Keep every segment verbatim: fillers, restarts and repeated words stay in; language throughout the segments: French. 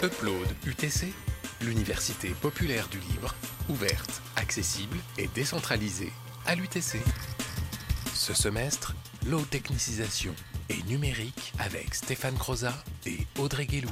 Upload U T C, l'université populaire du libre, ouverte, accessible et décentralisée à l'U T C. Ce semestre, l'eau technicisation et numérique avec Stéphane Crozat et Audrey Guélou.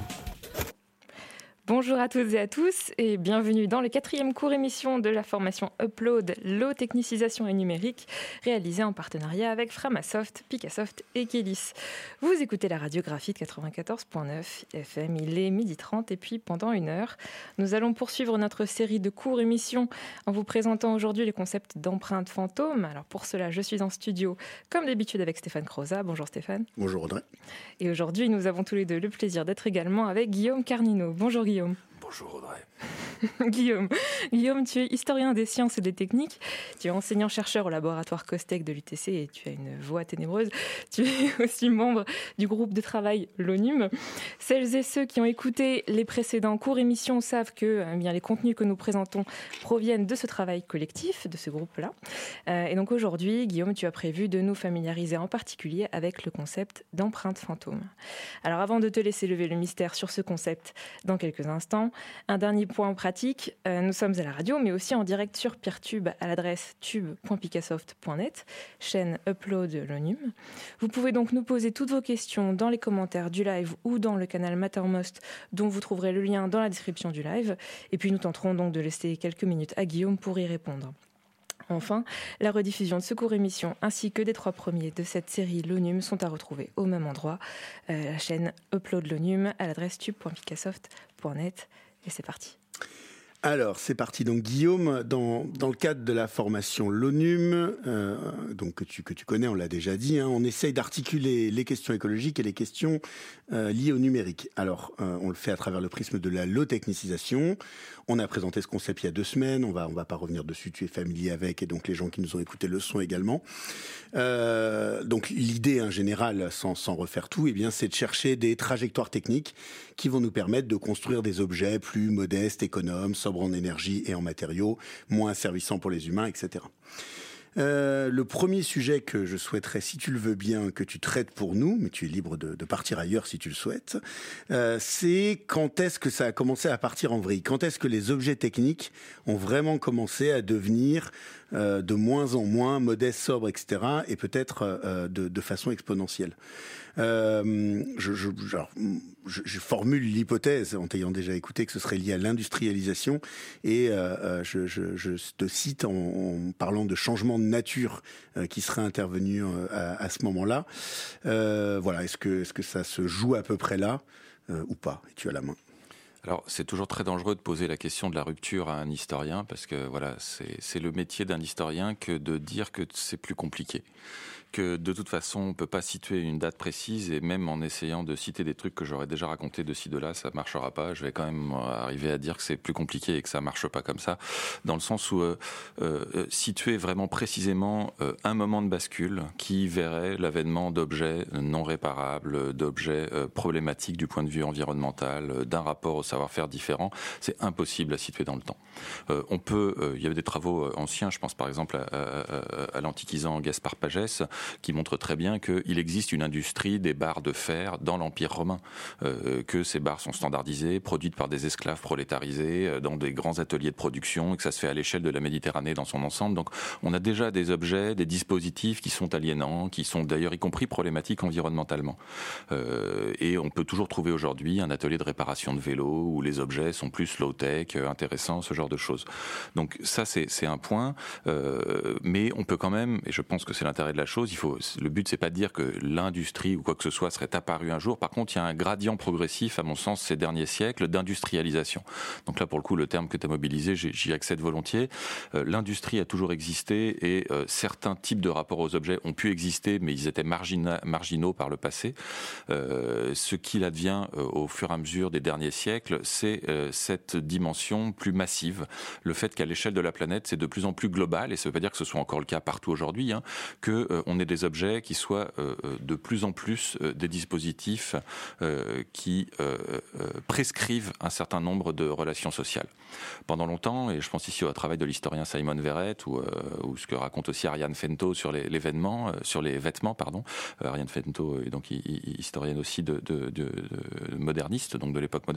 Bonjour à toutes et à tous et bienvenue dans le quatrième cours émission de la formation Upload, l'eau technicisation et numérique, réalisée en partenariat avec Framasoft, Picassoft et Kélis. Vous écoutez la radio Graphite quatre-vingt-quatorze virgule neuf F M, il est midi trente et puis pendant une heure, nous allons poursuivre notre série de cours émissions en vous présentant aujourd'hui les concepts d'empreintes fantômes. Alors pour cela, je suis en studio comme d'habitude avec Stéphane Crozat. Bonjour Stéphane. Bonjour Audrey. Et aujourd'hui, nous avons tous les deux le plaisir d'être également avec Guillaume Carnino. Bonjour Guillaume. Bonjour Audrey. Guillaume. Guillaume, tu es historien des sciences et des techniques, tu es enseignant-chercheur au laboratoire COSTEC de l'U T C et tu as une voix ténébreuse. Tu es aussi membre du groupe de travail l'ONUM. Celles et ceux qui ont écouté les précédents cours émissions savent que eh bien, les contenus que nous présentons proviennent de ce travail collectif, de ce groupe-là. Euh, et donc aujourd'hui, Guillaume, tu as prévu de nous familiariser en particulier avec le concept d'empreinte fantôme. Alors avant de te laisser lever le mystère sur ce concept dans quelques instants, un dernier point pratique, euh, nous sommes à la radio mais aussi en direct sur Peertube à l'adresse tube point picassoft point net, chaîne Upload l'ONUM. Vous pouvez donc nous poser toutes vos questions dans les commentaires du live ou dans le canal Mattermost dont vous trouverez le lien dans la description du live. Et puis nous tenterons donc de laisser quelques minutes à Guillaume pour y répondre. Enfin, la rediffusion de ce cours émission ainsi que des trois premiers de cette série l'ONUM sont à retrouver au même endroit, euh, la chaîne Upload l'ONUM à l'adresse tube point picassoft point net. Et c'est parti. Alors, c'est parti. Donc, Guillaume, dans, dans le cadre de la formation l'ONUM, euh, donc que tu, que tu connais, on l'a déjà dit, hein, on essaye d'articuler les questions écologiques et les questions euh, liées au numérique. Alors, euh, on le fait à travers le prisme de la low technicisation. On a présenté ce concept il y a deux semaines. On va, on va pas revenir dessus. Tu es familier avec, et donc les gens qui nous ont écoutés le sont également. Euh, donc, l'idée, en général, sans, sans refaire tout, eh bien, c'est de chercher des trajectoires techniques qui vont nous permettre de construire des objets plus modestes, économes, sobres en énergie et en matériaux, moins asservissants pour les humains, et cetera. Euh, le premier sujet que je souhaiterais, si tu le veux bien, que tu traites pour nous, mais tu es libre de, de partir ailleurs si tu le souhaites, euh, c'est quand est-ce que ça a commencé à partir en vrille ? Quand est-ce que les objets techniques ont vraiment commencé à devenir euh, de moins en moins modestes, sobres, et cetera, et peut-être euh, de, de façon exponentielle. Euh, je, je, genre, je, je formule l'hypothèse, en t'ayant déjà écouté, que ce serait lié à l'industrialisation, et euh, je, je, je te cite en, en parlant de changement de nature euh, qui serait intervenu euh, à, à ce moment-là. Euh, voilà, est-ce que, est-ce que ça se joue à peu près là euh, ou pas ? Et tu as la main. Alors, c'est toujours très dangereux de poser la question de la rupture à un historien, parce que voilà, c'est, c'est le métier d'un historien que de dire que c'est plus compliqué. Que de toute façon, on peut pas situer une date précise, et même en essayant de citer des trucs que j'aurais déjà racontés de ci, de là, ça marchera pas. Je vais quand même arriver à dire que c'est plus compliqué et que ça marche pas comme ça, dans le sens où euh, euh, situer vraiment précisément euh, un moment de bascule qui verrait l'avènement d'objets non réparables, d'objets euh, problématiques du point de vue environnemental, euh, d'un rapport au savoir-faire différent, c'est impossible à situer dans le temps. Euh, on peut, euh, il y avait des travaux anciens, je pense par exemple à, à, à, à l'antiquisant Gaspard Pagès, qui montre très bien qu'il existe une industrie des barres de fer dans l'Empire romain, euh, que ces barres sont standardisées, produites par des esclaves prolétarisés euh, dans des grands ateliers de production, et que ça se fait à l'échelle de la Méditerranée dans son ensemble. Donc on a déjà des objets, des dispositifs qui sont aliénants, qui sont d'ailleurs y compris problématiques environnementalement. Euh, et on peut toujours trouver aujourd'hui un atelier de réparation de vélos où les objets sont plus low-tech, euh, intéressants, ce genre de choses. Donc ça c'est, c'est un point, euh, mais on peut quand même, et je pense que c'est l'intérêt de la chose, il faut, le but c'est pas de dire que l'industrie ou quoi que ce soit serait apparu un jour. Par contre, il y a un gradient progressif, à mon sens, ces derniers siècles, d'industrialisation. Donc là, pour le coup, le terme que tu as mobilisé, j'y accède volontiers. Euh, l'industrie a toujours existé et euh, certains types de rapports aux objets ont pu exister, mais ils étaient margina, marginaux par le passé. Euh, ce qu'il advient euh, au fur et à mesure des derniers siècles, c'est euh, cette dimension plus massive. Le fait qu'à l'échelle de la planète, c'est de plus en plus global, et ça ne veut pas dire que ce soit encore le cas partout aujourd'hui, hein, que euh, on ait des objets qui soient euh, de plus en plus euh, des dispositifs euh, qui euh, euh, prescrivent un certain nombre de relations sociales. Pendant longtemps, et je pense ici au travail de l'historien Simon Verrett ou, euh, ou ce que raconte aussi Ariane Fento sur les, l'événement, euh, sur les vêtements, pardon. Euh, Ariane Fento est donc historienne aussi de, de, de, de moderniste, donc de l'époque moderne, donc seizième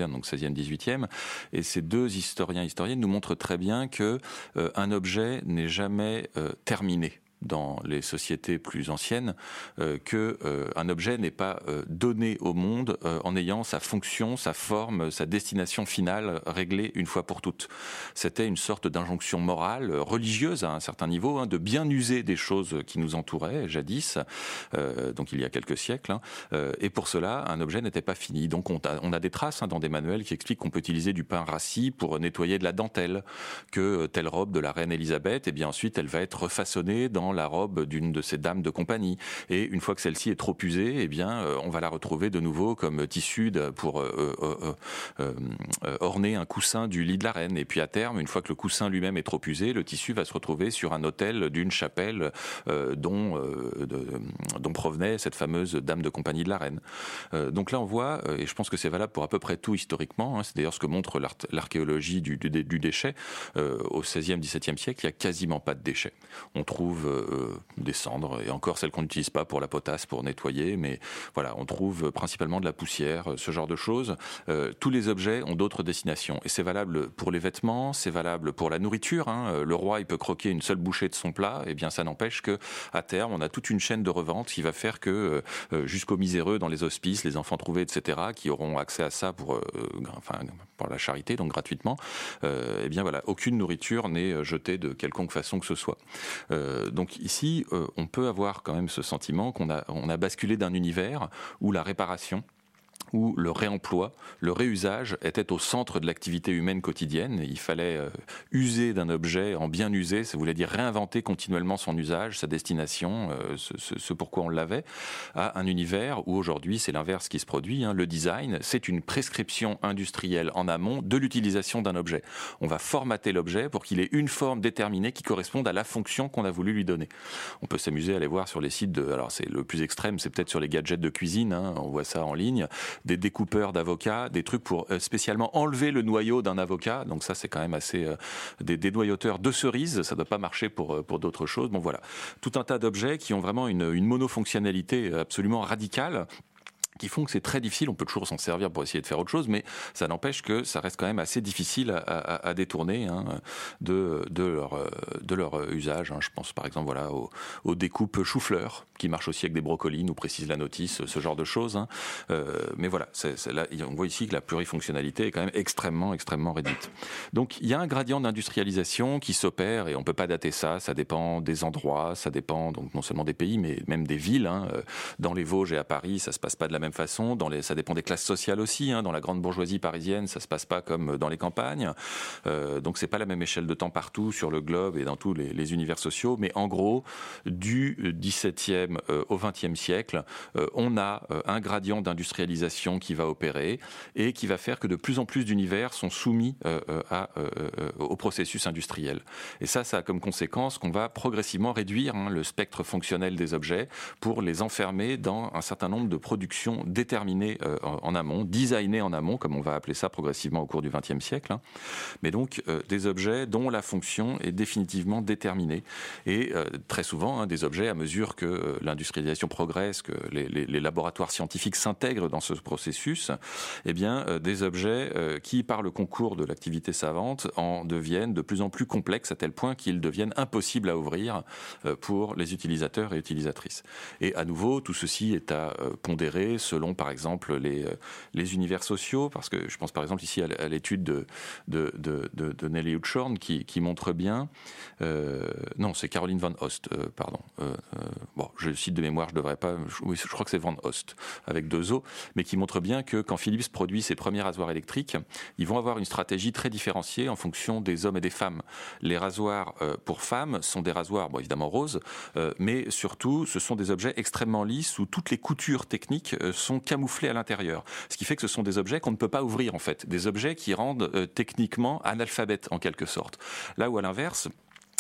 seizième, dix-huitième. Et ces deux historiens, historiennes nous montrent très bien que euh, un objet n'est jamais euh, terminé dans les sociétés plus anciennes, euh, que euh, un objet n'est pas euh, donné au monde euh, en ayant sa fonction, sa forme, sa destination finale réglée une fois pour toutes. C'était une sorte d'injonction morale, religieuse à un certain niveau, hein, de bien user des choses qui nous entouraient jadis, euh, donc il y a quelques siècles, hein, euh, et pour cela, un objet n'était pas fini. Donc on a, on a des traces hein, dans des manuels qui expliquent qu'on peut utiliser du pain rassis pour nettoyer de la dentelle, que telle robe de la reine Elisabeth, et bien ensuite elle va être refaçonnée dans la robe d'une de ces dames de compagnie. Et une fois que celle-ci est trop usée, eh bien, euh, on va la retrouver de nouveau comme tissu de, pour euh, euh, euh, euh, orner un coussin du lit de la reine. Et puis à terme, une fois que le coussin lui-même est trop usé, le tissu va se retrouver sur un autel d'une chapelle euh, dont, euh, de, dont provenait cette fameuse dame de compagnie de la reine. Euh, donc là, on voit, et je pense que c'est valable pour à peu près tout historiquement, hein, c'est d'ailleurs ce que montre l'archéologie du, du, du déchet, euh, au seizième, dix-septième siècle, il n'y a quasiment pas de déchets. On trouve euh, des cendres, et encore celles qu'on n'utilise pas pour la potasse, pour nettoyer, mais voilà, on trouve principalement de la poussière, ce genre de choses. Euh, tous les objets ont d'autres destinations, et c'est valable pour les vêtements, c'est valable pour la nourriture, hein. Le roi, il peut croquer une seule bouchée de son plat, et bien ça n'empêche que à terme, on a toute une chaîne de revente qui va faire que euh, jusqu'aux miséreux dans les hospices, les enfants trouvés, et cetera, qui auront accès à ça pour, euh, enfin, pour la charité, donc gratuitement, euh, et bien voilà, aucune nourriture n'est jetée de quelconque façon que ce soit. Euh, donc ici, euh, on peut avoir quand même ce sentiment qu'on a, on a basculé d'un univers où la réparation, où le réemploi, le réusage était au centre de l'activité humaine quotidienne. Il fallait euh, user d'un objet en bien user, ça voulait dire réinventer continuellement son usage, sa destination, euh, ce, ce, ce pourquoi on l'avait, à un univers où aujourd'hui c'est l'inverse qui se produit. Hein. Le design, c'est une prescription industrielle en amont de l'utilisation d'un objet. On va formater l'objet pour qu'il ait une forme déterminée qui corresponde à la fonction qu'on a voulu lui donner. On peut s'amuser à aller voir sur les sites de, alors c'est le plus extrême, c'est peut-être sur les gadgets de cuisine, hein, on voit ça en ligne, des découpeurs d'avocats, des trucs pour euh, spécialement enlever le noyau d'un avocat. Donc ça, c'est quand même assez... Euh, des dénoyauteurs de cerises, ça ne doit pas marcher pour, pour d'autres choses. Bon voilà, tout un tas d'objets qui ont vraiment une, une monofonctionnalité absolument radicale, qui font que c'est très difficile, on peut toujours s'en servir pour essayer de faire autre chose, mais ça n'empêche que ça reste quand même assez difficile à, à, à détourner hein, de, de, leur, de leur usage. Hein. Je pense par exemple voilà, aux, aux découpes chou-fleur, qui marchent aussi avec des brocolis, nous précise la notice, ce genre de choses. Hein. Euh, mais voilà, c'est, c'est là, on voit ici que la plurifonctionnalité est quand même extrêmement, extrêmement réduite. Donc il y a un gradient d'industrialisation qui s'opère, et on ne peut pas dater ça, ça dépend des endroits, ça dépend donc non seulement des pays, mais même des villes. Hein. Dans les Vosges et à Paris, ça ne se passe pas de la même façon, dans les, ça dépend des classes sociales aussi, hein. Dans la grande bourgeoisie parisienne, ça se passe pas comme dans les campagnes, euh, donc c'est pas la même échelle de temps partout sur le globe et dans tous les, les univers sociaux, mais en gros, du dix-septième euh, au vingtième siècle, euh, on a euh, un gradient d'industrialisation qui va opérer et qui va faire que de plus en plus d'univers sont soumis euh, à, euh, euh, au processus industriel. Et ça, ça a comme conséquence qu'on va progressivement réduire hein, le spectre fonctionnel des objets pour les enfermer dans un certain nombre de productions déterminées euh, en amont, designées en amont, comme on va appeler ça progressivement au cours du vingtième siècle, hein. Mais donc euh, des objets dont la fonction est définitivement déterminée. Et euh, très souvent, hein, des objets, à mesure que euh, l'industrialisation progresse, que les, les, les laboratoires scientifiques s'intègrent dans ce processus, eh bien, euh, des objets euh, qui, par le concours de l'activité savante, en deviennent de plus en plus complexes à tel point qu'ils deviennent impossibles à ouvrir euh, pour les utilisateurs et utilisatrices. Et à nouveau, tout ceci est à euh, pondérer selon, par exemple, les, les univers sociaux, parce que je pense, par exemple, ici à l'étude de, de, de, de, de Nelly Hutchorn qui, qui montre bien... Euh, non, c'est Caroline Van Host, euh, pardon. Euh, euh, bon, je cite de mémoire, je devrais pas... Je, oui, je crois que c'est Van Host, avec deux O, mais qui montre bien que quand Philips produit ses premiers rasoirs électriques, ils vont avoir une stratégie très différenciée en fonction des hommes et des femmes. Les rasoirs euh, pour femmes sont des rasoirs, bon, évidemment roses, euh, mais surtout, ce sont des objets extrêmement lisses où toutes les coutures techniques euh, sont camouflés à l'intérieur. Ce qui fait que ce sont des objets qu'on ne peut pas ouvrir en fait, des objets qui rendent euh, techniquement analphabètes en quelque sorte. Là où à l'inverse,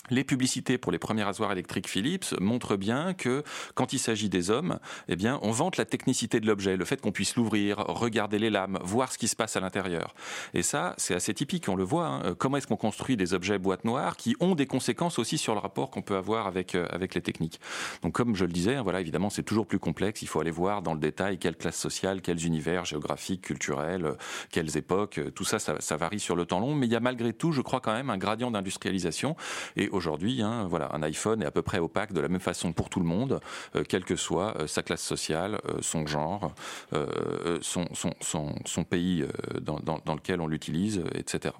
Les publicités pour les premiers rasoirs électriques Philips montrent bien que quand il s'agit des hommes, eh bien, on vante la technicité de l'objet, le fait qu'on puisse l'ouvrir, regarder les lames, voir ce qui se passe à l'intérieur. Et ça, c'est assez typique, on le voit. Hein. Comment est-ce qu'on construit des objets boîte noire qui ont des conséquences aussi sur le rapport qu'on peut avoir avec, euh, avec les techniques. Donc comme je le disais, voilà, évidemment, c'est toujours plus complexe. Il faut aller voir dans le détail quelle classe sociale, quels univers géographiques, culturels, euh, quelles époques. Tout ça, ça, ça varie sur le temps long. Mais il y a malgré tout, je crois quand même, un gradient d'industrialisation. Et aujourd'hui, hein, voilà, un iPhone est à peu près opaque de la même façon pour tout le monde, euh, quelle que soit euh, sa classe sociale, euh, son genre, euh, son, son, son, son pays euh, dans, dans, dans lequel on l'utilise, euh, et cetera.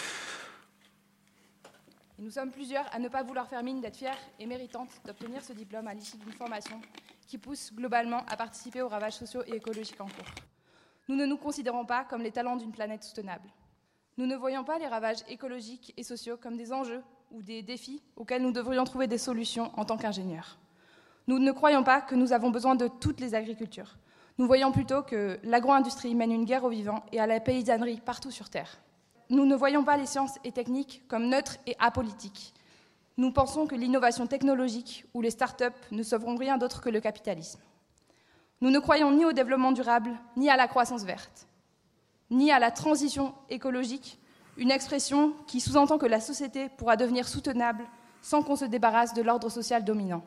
Et nous sommes plusieurs à ne pas vouloir faire mine d'être fiers et méritantes d'obtenir ce diplôme à l'issue d'une formation qui pousse globalement à participer aux ravages sociaux et écologiques en cours. Nous ne nous considérons pas comme les talents d'une planète soutenable. Nous ne voyons pas les ravages écologiques et sociaux comme des enjeux ou des défis auxquels nous devrions trouver des solutions en tant qu'ingénieurs. Nous ne croyons pas que nous avons besoin de toutes les agricultures. Nous voyons plutôt que l'agro-industrie mène une guerre aux vivants et à la paysannerie partout sur Terre. Nous ne voyons pas les sciences et techniques comme neutres et apolitiques. Nous pensons que l'innovation technologique ou les start-up ne sauveront rien d'autre que le capitalisme. Nous ne croyons ni au développement durable, ni à la croissance verte, ni à la transition écologique, une expression qui sous-entend que la société pourra devenir soutenable sans qu'on se débarrasse de l'ordre social dominant.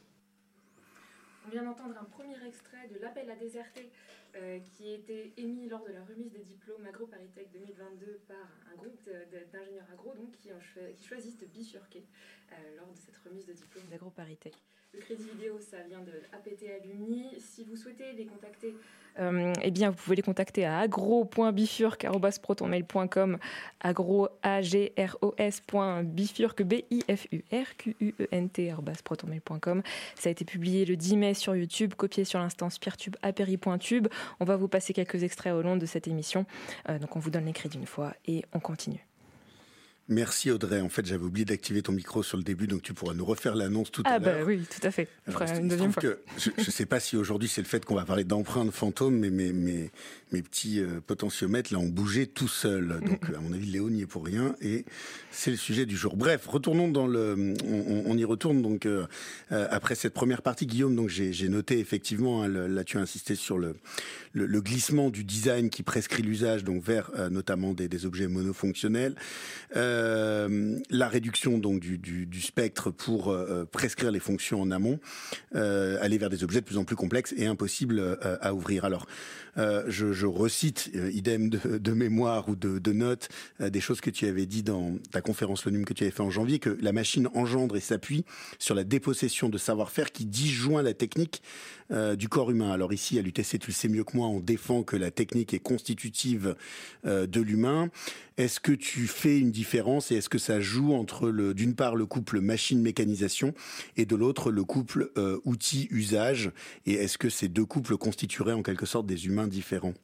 On vient d'entendre un premier extrait de l'appel à déserter euh, qui a été émis lors de la remise des diplômes AgroParisTech deux mille vingt-deux par un groupe de, de, d'ingénieurs agro donc, qui, ont, qui choisissent de bifurquer euh, lors de cette remise de diplôme d'AgroParisTech. Le crédit vidéo, ça vient de A P T Alumni. Si vous souhaitez les contacter, euh, eh bien, vous pouvez les contacter à agro point bifurque arobase proton mail point com, agro, A G R O S point bifurque, B I F U R Q U E N T, arobase proton mail point com. Ça a été publié le dix mai sur YouTube, copié sur l'instance peertube apéri point tube. On va vous passer quelques extraits au long de cette émission. Euh, donc, on vous donne les crédits une fois et on continue. Merci Audrey. En fait, j'avais oublié d'activer ton micro sur le début, donc tu pourras nous refaire l'annonce tout ah à l'heure. Ah bah oui, tout à fait. Je ferai une deuxième fois. Que je ne sais pas si aujourd'hui c'est le fait qu'on va parler d'empreintes fantômes, mais mes, mes, mes petits euh, potentiomètres là ont bougé tout seuls. Donc à mon avis, Léo n'y est pour rien et c'est le sujet du jour. Bref, retournons dans le, on, on y retourne donc euh, après cette première partie, Guillaume. Donc j'ai, j'ai noté effectivement, hein, le, là tu as insisté sur le, le, le glissement du design qui prescrit l'usage, donc vers euh, notamment des, des objets monofonctionnels. Euh, Euh, la réduction donc du, du, du spectre pour euh, prescrire les fonctions en amont, euh, aller vers des objets de plus en plus complexes et impossibles euh, à ouvrir. Alors, euh, je, je recite, euh, idem de, de mémoire ou de, de notes, euh, des choses que tu avais dit dans ta conférence l'ONUM que tu avais fait en janvier, que la machine engendre et s'appuie sur la dépossession de savoir-faire qui disjoint la technique euh, du corps humain. Alors ici, à l'U T C, tu le sais mieux que moi, on défend que la technique est constitutive euh, de l'humain. Est-ce que tu fais une différence et est-ce que ça joue entre, le, d'une part, le couple machine-mécanisation et de l'autre, le couple euh, outil-usage? Et est-ce que ces deux couples constitueraient en quelque sorte des humains différents?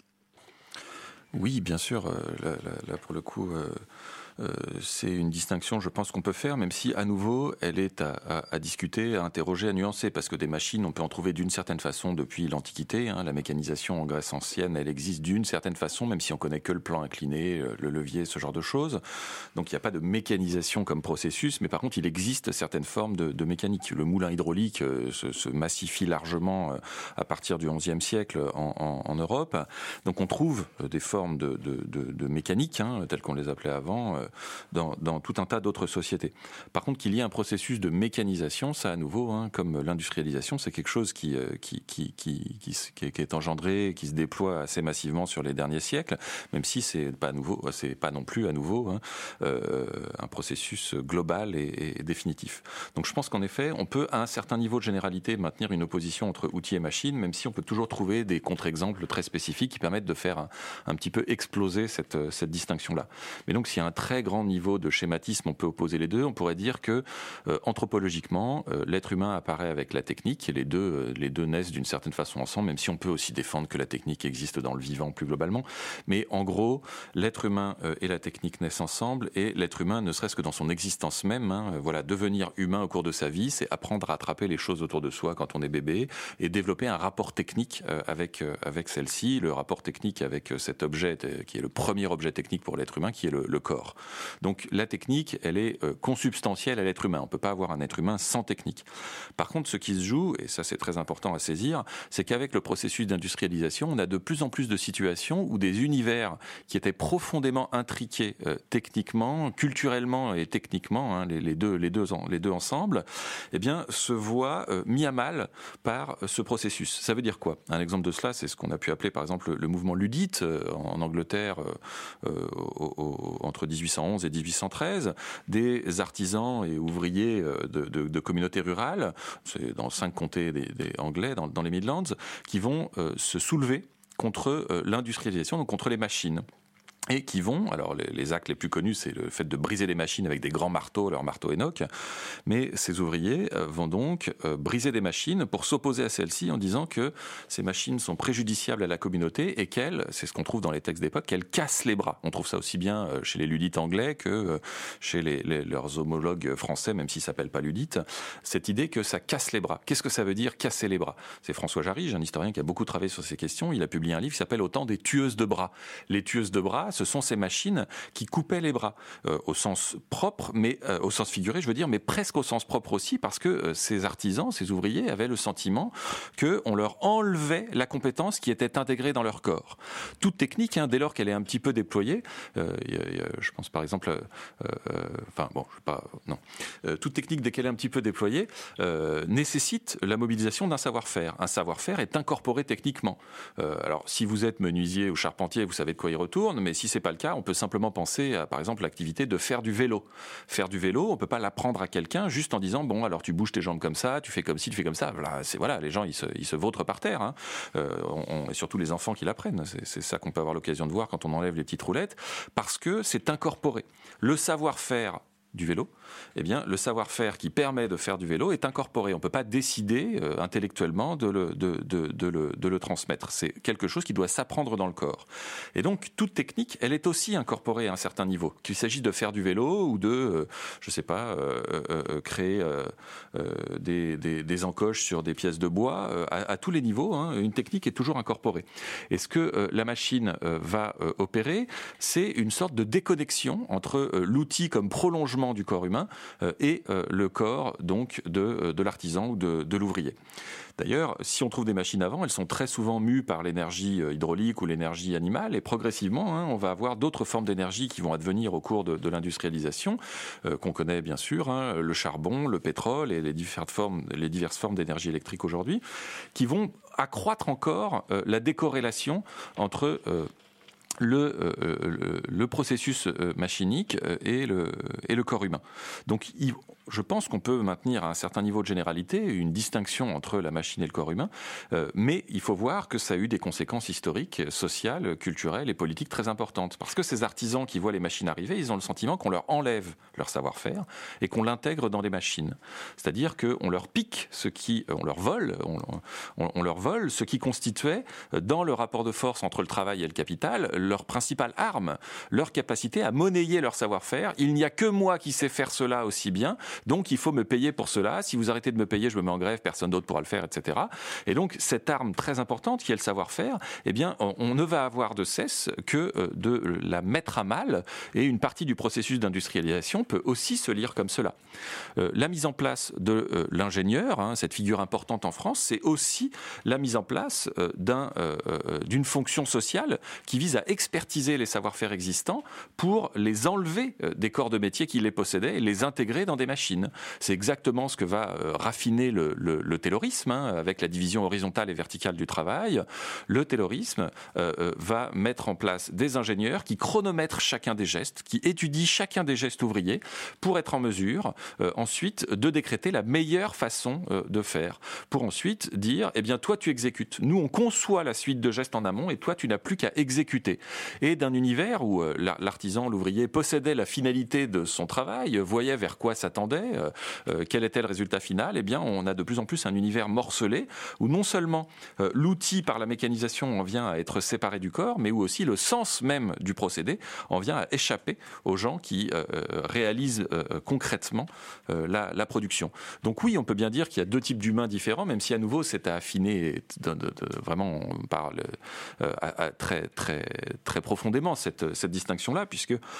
Oui, bien sûr. Euh, là, là, là, pour le coup... Euh... Euh, c'est une distinction, je pense, qu'on peut faire, même si, à nouveau, elle est à, à, à discuter, à interroger, à nuancer, parce que des machines, on peut en trouver d'une certaine façon depuis l'Antiquité. Hein. La mécanisation en Grèce ancienne, elle existe d'une certaine façon, même si on connaît que le plan incliné, le levier, ce genre de choses. Donc, il n'y a pas de mécanisation comme processus, mais par contre, il existe certaines formes de, de mécanique. Le moulin hydraulique euh, se, se massifie largement euh, à partir du onzième siècle en, en, en Europe. Donc, on trouve euh, des formes de, de, de, de mécanique, hein, telles qu'on les appelait avant, euh, Dans, dans tout un tas d'autres sociétés. Par contre, qu'il y ait un processus de mécanisation, ça à nouveau, hein, comme l'industrialisation, c'est quelque chose qui, qui, qui, qui, qui, qui, qui est engendré, qui se déploie assez massivement sur les derniers siècles, même si c'est pas nouveau, c'est pas non plus à nouveau hein, euh, un processus global et, et définitif. Donc je pense qu'en effet, on peut à un certain niveau de généralité maintenir une opposition entre outils et machines, même si on peut toujours trouver des contre-exemples très spécifiques qui permettent de faire un, un petit peu exploser cette, cette distinction-là. Mais donc s'il y a un très grand niveau de schématisme, on peut opposer les deux. On pourrait dire que euh, anthropologiquement, euh, l'être humain apparaît avec la technique et les deux, euh, les deux naissent d'une certaine façon ensemble, même si on peut aussi défendre que la technique existe dans le vivant plus globalement. Mais en gros, l'être humain euh, et la technique naissent ensemble et l'être humain, ne serait-ce que dans son existence même, hein, euh, voilà, devenir humain au cours de sa vie, c'est apprendre à attraper les choses autour de soi quand on est bébé et développer un rapport technique euh, avec, euh, avec celle-ci, le rapport technique avec euh, cet objet euh, qui est le premier objet technique pour l'être humain, qui est le, le corps. Donc la technique, elle est euh, consubstantielle à l'être humain. On ne peut pas avoir un être humain sans technique. Par contre, ce qui se joue, et ça c'est très important à saisir, c'est qu'avec le processus d'industrialisation, on a de plus en plus de situations où des univers qui étaient profondément intriqués euh, techniquement, culturellement et techniquement, hein, les, les, deux, les, deux, les deux ensemble, eh bien, se voient euh, mis à mal par euh, ce processus. Ça veut dire quoi ? Un exemple de cela, c'est ce qu'on a pu appeler par exemple le mouvement luddite euh, en Angleterre euh, euh, au, au, entre dix-huit cent onze et dix-huit cent treize, des artisans et ouvriers euh, de, de, de communautés rurales, c'est dans cinq comtés des, des anglais, dans, dans les Midlands, qui vont euh, se soulever contre euh, l'industrialisation, donc contre les machines. Et qui vont, alors les, les actes les plus connus, c'est le fait de briser les machines avec des grands marteaux, leurs marteaux Enoch, mais ces ouvriers euh, vont donc euh, briser des machines pour s'opposer à celles-ci en disant que ces machines sont préjudiciables à la communauté et qu'elles, c'est ce qu'on trouve dans les textes d'époque, qu'elles cassent les bras. On trouve ça aussi bien euh, chez les luddites anglais que euh, chez les, les, leurs homologues français, même s'ils ne s'appellent pas luddites, cette idée que ça casse les bras. Qu'est-ce que ça veut dire, casser les bras ? C'est François Jarige, un historien qui a beaucoup travaillé sur ces questions, il a publié un livre qui s'appelle « Au temps des tueuses de bras ». Les tueuses de bras, ce sont ces machines qui coupaient les bras, euh, au sens propre, mais euh, au sens figuré, je veux dire, mais presque au sens propre aussi, parce que euh, ces artisans, ces ouvriers avaient le sentiment qu'on leur enlevait la compétence qui était intégrée dans leur corps. Toute technique, hein, dès lors qu'elle est un petit peu déployée, euh, y a, y a, je pense par exemple, euh, euh, enfin bon, je sais pas, non, euh, toute technique dès qu'elle est un petit peu déployée euh, nécessite la mobilisation d'un savoir-faire. Un savoir-faire est incorporé techniquement. Euh, alors, si vous êtes menuisier ou charpentier, vous savez de quoi il retourne, mais si c'est pas le cas, on peut simplement penser à, par exemple, l'activité de faire du vélo. Faire du vélo, on peut pas l'apprendre à quelqu'un juste en disant, bon, alors tu bouges tes jambes comme ça, tu fais comme ci, tu fais comme ça. Voilà, c'est, voilà, les gens, ils se, ils se vautrent par terre, hein. Euh, on, et surtout les enfants qui l'apprennent. C'est, c'est ça qu'on peut avoir l'occasion de voir quand on enlève les petites roulettes, parce que c'est incorporé. Le savoir-faire du vélo, eh bien, le savoir-faire qui permet de faire du vélo est incorporé. On ne peut pas décider euh, intellectuellement de le, de, de, de, le, de le transmettre. C'est quelque chose qui doit s'apprendre dans le corps. Et donc, toute technique, elle est aussi incorporée à un certain niveau. Qu'il s'agisse de faire du vélo ou de, euh, je ne sais pas, euh, euh, créer euh, euh, des, des, des encoches sur des pièces de bois, euh, à, à tous les niveaux, hein, une technique est toujours incorporée. Et ce que euh, la machine euh, va euh, opérer, c'est une sorte de déconnexion entre euh, l'outil comme prolongement du corps humain euh, et euh, le corps donc de, de l'artisan ou de, de l'ouvrier. D'ailleurs, si on trouve des machines avant, elles sont très souvent mues par l'énergie hydraulique ou l'énergie animale, et progressivement, hein, on va avoir d'autres formes d'énergie qui vont advenir au cours de, de l'industrialisation, euh, qu'on connaît bien sûr, hein, le charbon, le pétrole et les diverses formes, les diverses formes d'énergie électrique aujourd'hui, qui vont accroître encore euh, la décorrélation entre euh, Le, euh, le, le processus machinique et le, et le corps humain. Donc, il, je pense qu'on peut maintenir à un certain niveau de généralité une distinction entre la machine et le corps humain, euh, mais il faut voir que ça a eu des conséquences historiques, sociales, culturelles et politiques très importantes. Parce que ces artisans qui voient les machines arriver, ils ont le sentiment qu'on leur enlève leur savoir-faire et qu'on l'intègre dans des machines. C'est-à-dire qu'on leur pique ce qui, on leur vole, on, on, on leur vole ce qui constituait, dans le rapport de force entre le travail et le capital, leur principale arme, leur capacité à monnayer leur savoir-faire. Il n'y a que moi qui sais faire cela aussi bien, donc il faut me payer pour cela. Si vous arrêtez de me payer, je me mets en grève, personne d'autre pourra le faire, et cetera. Et donc cette arme très importante qui est le savoir-faire, eh bien on, on ne va avoir de cesse que de la mettre à mal, et une partie du processus d'industrialisation peut aussi se lire comme cela. Euh, la mise en place de euh, l'ingénieur, hein, cette figure importante en France, c'est aussi la mise en place euh, d'un, euh, euh, d'une fonction sociale qui vise à expertiser les savoir-faire existants pour les enlever des corps de métier qui les possédaient et les intégrer dans des machines. C'est exactement ce que va euh, raffiner le, le, le taylorisme, hein, avec la division horizontale et verticale du travail. Le taylorisme euh, va mettre en place des ingénieurs qui chronomètrent chacun des gestes, qui étudient chacun des gestes ouvriers pour être en mesure euh, ensuite de décréter la meilleure façon euh, de faire. Pour ensuite dire, eh bien toi tu exécutes. Nous on conçoit la suite de gestes en amont et toi tu n'as plus qu'à exécuter. Et d'un univers où euh, l'artisan, l'ouvrier possédait la finalité de son travail, voyait vers quoi s'attendait, euh, euh, quel était le résultat final, eh bien on a de plus en plus un univers morcelé où non seulement euh, l'outil par la mécanisation en vient à être séparé du corps, mais où aussi le sens même du procédé en vient à échapper aux gens qui euh, réalisent euh, concrètement euh, la, la production. Donc oui, on peut bien dire qu'il y a deux types d'humains différents, même si à nouveau c'est à affiner de, de, de, vraiment on parle euh, à, à très très très profondément cette, cette distinction-là, puisque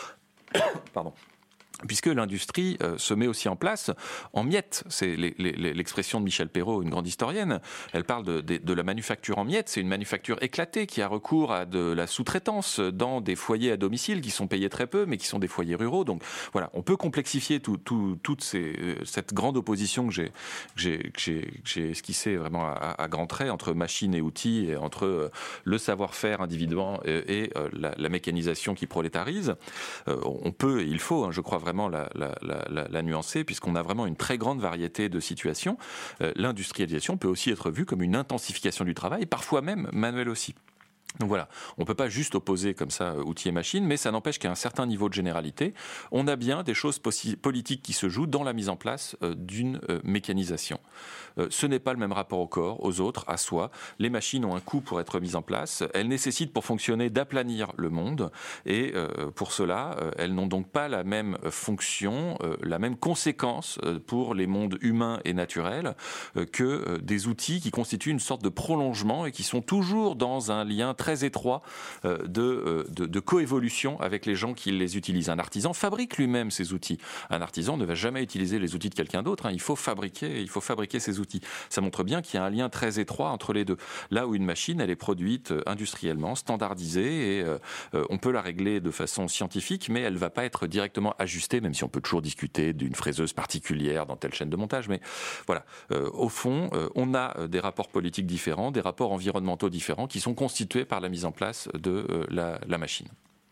Pardon. Puisque l'industrie euh, se met aussi en place en miettes. C'est les, les, l'expression de Michel Perrault, une grande historienne. Elle parle de, de, de la manufacture en miettes. C'est une manufacture éclatée qui a recours à de la sous-traitance dans des foyers à domicile qui sont payés très peu, mais qui sont des foyers ruraux. Donc voilà, on peut complexifier tout, tout, toute ces, cette grande opposition que j'ai, que j'ai, que j'ai, que j'ai esquissée vraiment à, à grands traits entre machines et outils, et entre euh, le savoir-faire individuellement et, et euh, la, la mécanisation qui prolétarise. Euh, on peut, et il faut, hein, je crois vraiment, La, la, la, la nuancer, puisqu'on a vraiment une très grande variété de situations. Euh, l'industrialisation peut aussi être vue comme une intensification du travail, parfois même manuelle aussi. Donc voilà, on ne peut pas juste opposer comme ça outils et machines, mais ça n'empêche qu'à un certain niveau de généralité, on a bien des choses possi- politiques qui se jouent dans la mise en place euh, d'une euh, mécanisation. Euh, ce n'est pas le même rapport au corps, aux autres, à soi. Les machines ont un coût pour être mises en place. Elles nécessitent pour fonctionner d'aplanir le monde, et euh, pour cela, euh, elles n'ont donc pas la même fonction, euh, la même conséquence euh, pour les mondes humains et naturels euh, que euh, des outils qui constituent une sorte de prolongement et qui sont toujours dans un lien très étroit euh, de, euh, de, de coévolution avec les gens qui les utilisent. Un artisan fabrique lui-même ses outils. Un artisan ne va jamais utiliser les outils de quelqu'un d'autre. Hein. Il faut fabriquer, il faut fabriquer ses outils. Ça montre bien qu'il y a un lien très étroit entre les deux. Là où une machine, elle est produite industriellement, standardisée, et euh, on peut la régler de façon scientifique, mais elle ne va pas être directement ajustée, même si on peut toujours discuter d'une fraiseuse particulière dans telle chaîne de montage. Mais voilà, euh, au fond, euh, on a des rapports politiques différents, des rapports environnementaux différents qui sont constitués par la mise en place de euh, la, la machine.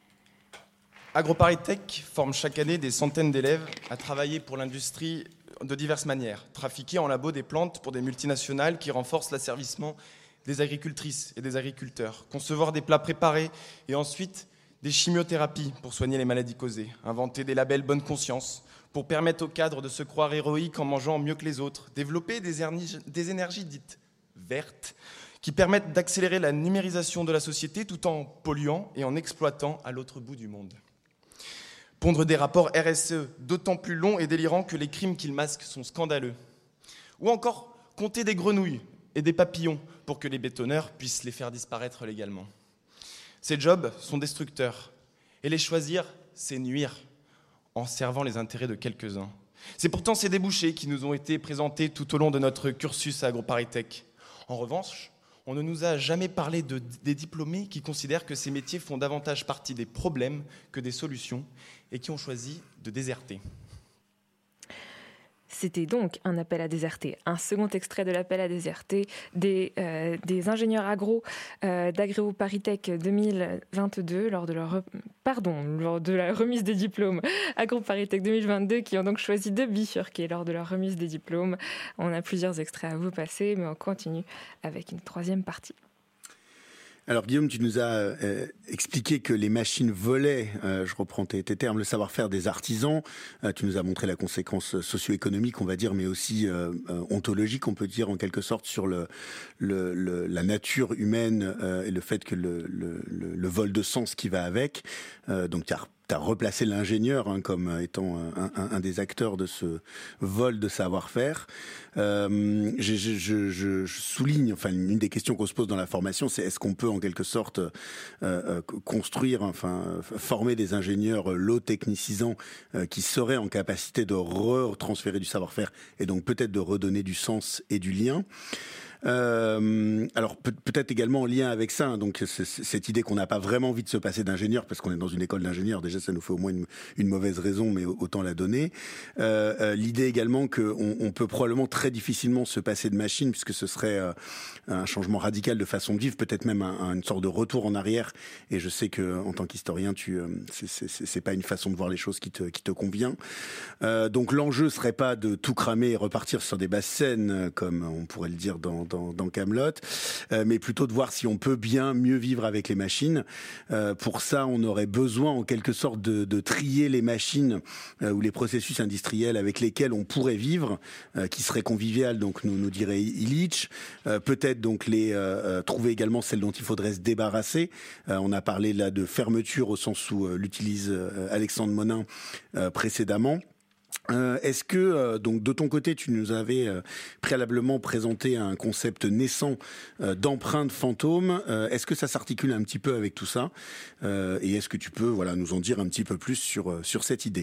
AgroParisTech forme chaque année des centaines d'élèves à travailler pour l'industrie de diverses manières. Trafiquer en labo des plantes pour des multinationales qui renforcent l'asservissement des agricultrices et des agriculteurs. Concevoir des plats préparés et ensuite des chimiothérapies pour soigner les maladies causées. Inventer des labels bonne conscience pour permettre aux cadres de se croire héroïques en mangeant mieux que les autres. Développer des, erni- des énergies dites vertes qui permettent d'accélérer la numérisation de la société tout en polluant et en exploitant à l'autre bout du monde. Pondre des rapports R S E d'autant plus longs et délirants que les crimes qu'ils masquent sont scandaleux. Ou encore compter des grenouilles et des papillons pour que les bétonneurs puissent les faire disparaître légalement. Ces jobs sont destructeurs et les choisir, c'est nuire en servant les intérêts de quelques-uns. C'est pourtant ces débouchés qui nous ont été présentés tout au long de notre cursus à AgroParisTech. En revanche, on ne nous a jamais parlé de, des diplômés qui considèrent que ces métiers font davantage partie des problèmes que des solutions et qui ont choisi de déserter. C'était donc un appel à déserter, un second extrait de l'appel à déserter des, euh, des ingénieurs agro euh, d'AgroParisTech deux mille vingt-deux lors de leur pardon lors de la remise des diplômes AgroParisTech deux mille vingt-deux, qui ont donc choisi de bifurquer lors de leur remise des diplômes. On a plusieurs extraits à vous passer, mais on continue avec une troisième partie. Alors Guillaume, tu nous as euh, expliqué que les machines volaient, euh, je reprends tes, tes termes, le savoir-faire des artisans. Euh, tu nous as montré la conséquence socio-économique, on va dire, mais aussi euh, euh, ontologique, on peut dire en quelque sorte, sur le, le, le, la nature humaine euh, et le fait que le, le, le, le vol de sens qui va avec. Euh, donc tu as Tu as replacé l'ingénieur hein, comme étant un, un, un des acteurs de ce vol de savoir-faire. Euh, je, je, je, je souligne, enfin, une des questions qu'on se pose dans la formation, c'est est-ce qu'on peut en quelque sorte euh, euh, construire, enfin, former des ingénieurs low technicisants euh, qui seraient en capacité de retransférer du savoir-faire et donc peut-être de redonner du sens et du lien. Euh, alors peut- peut-être également en lien avec ça, hein, donc c'est, c'est cette idée qu'on n'a pas vraiment envie de se passer d'ingénieur parce qu'on est dans une école d'ingénieur, déjà ça nous fait au moins une, une mauvaise raison, mais autant la donner. Euh, euh, l'idée également qu'on on peut probablement très difficilement se passer de machine puisque ce serait euh, un changement radical de façon de vivre, peut-être même un, un, une sorte de retour en arrière. Et je sais que en tant qu'historien, tu, euh, c'est, c'est, c'est pas une façon de voir les choses qui te, qui te convient. Euh, donc l'enjeu serait pas de tout cramer et repartir sur des basses scènes comme on pourrait le dire dans dans, dans Kaamelott, euh, mais plutôt de voir si on peut bien mieux vivre avec les machines. Euh, pour ça, on aurait besoin en quelque sorte de, de trier les machines euh, ou les processus industriels avec lesquels on pourrait vivre, euh, qui seraient conviviales, donc nous, nous dirait Illich. Euh, peut-être donc les euh, trouver également celles dont il faudrait se débarrasser. Euh, on a parlé là de fermeture au sens où euh, l'utilise euh, Alexandre Monin euh, précédemment. Euh, est-ce que, euh, donc, de ton côté, tu nous avais euh, préalablement présenté un concept naissant euh, d'empreinte fantôme. Euh, est-ce que ça s'articule un petit peu avec tout ça euh, et est-ce que tu peux, voilà, nous en dire un petit peu plus sur, euh, sur cette idée ?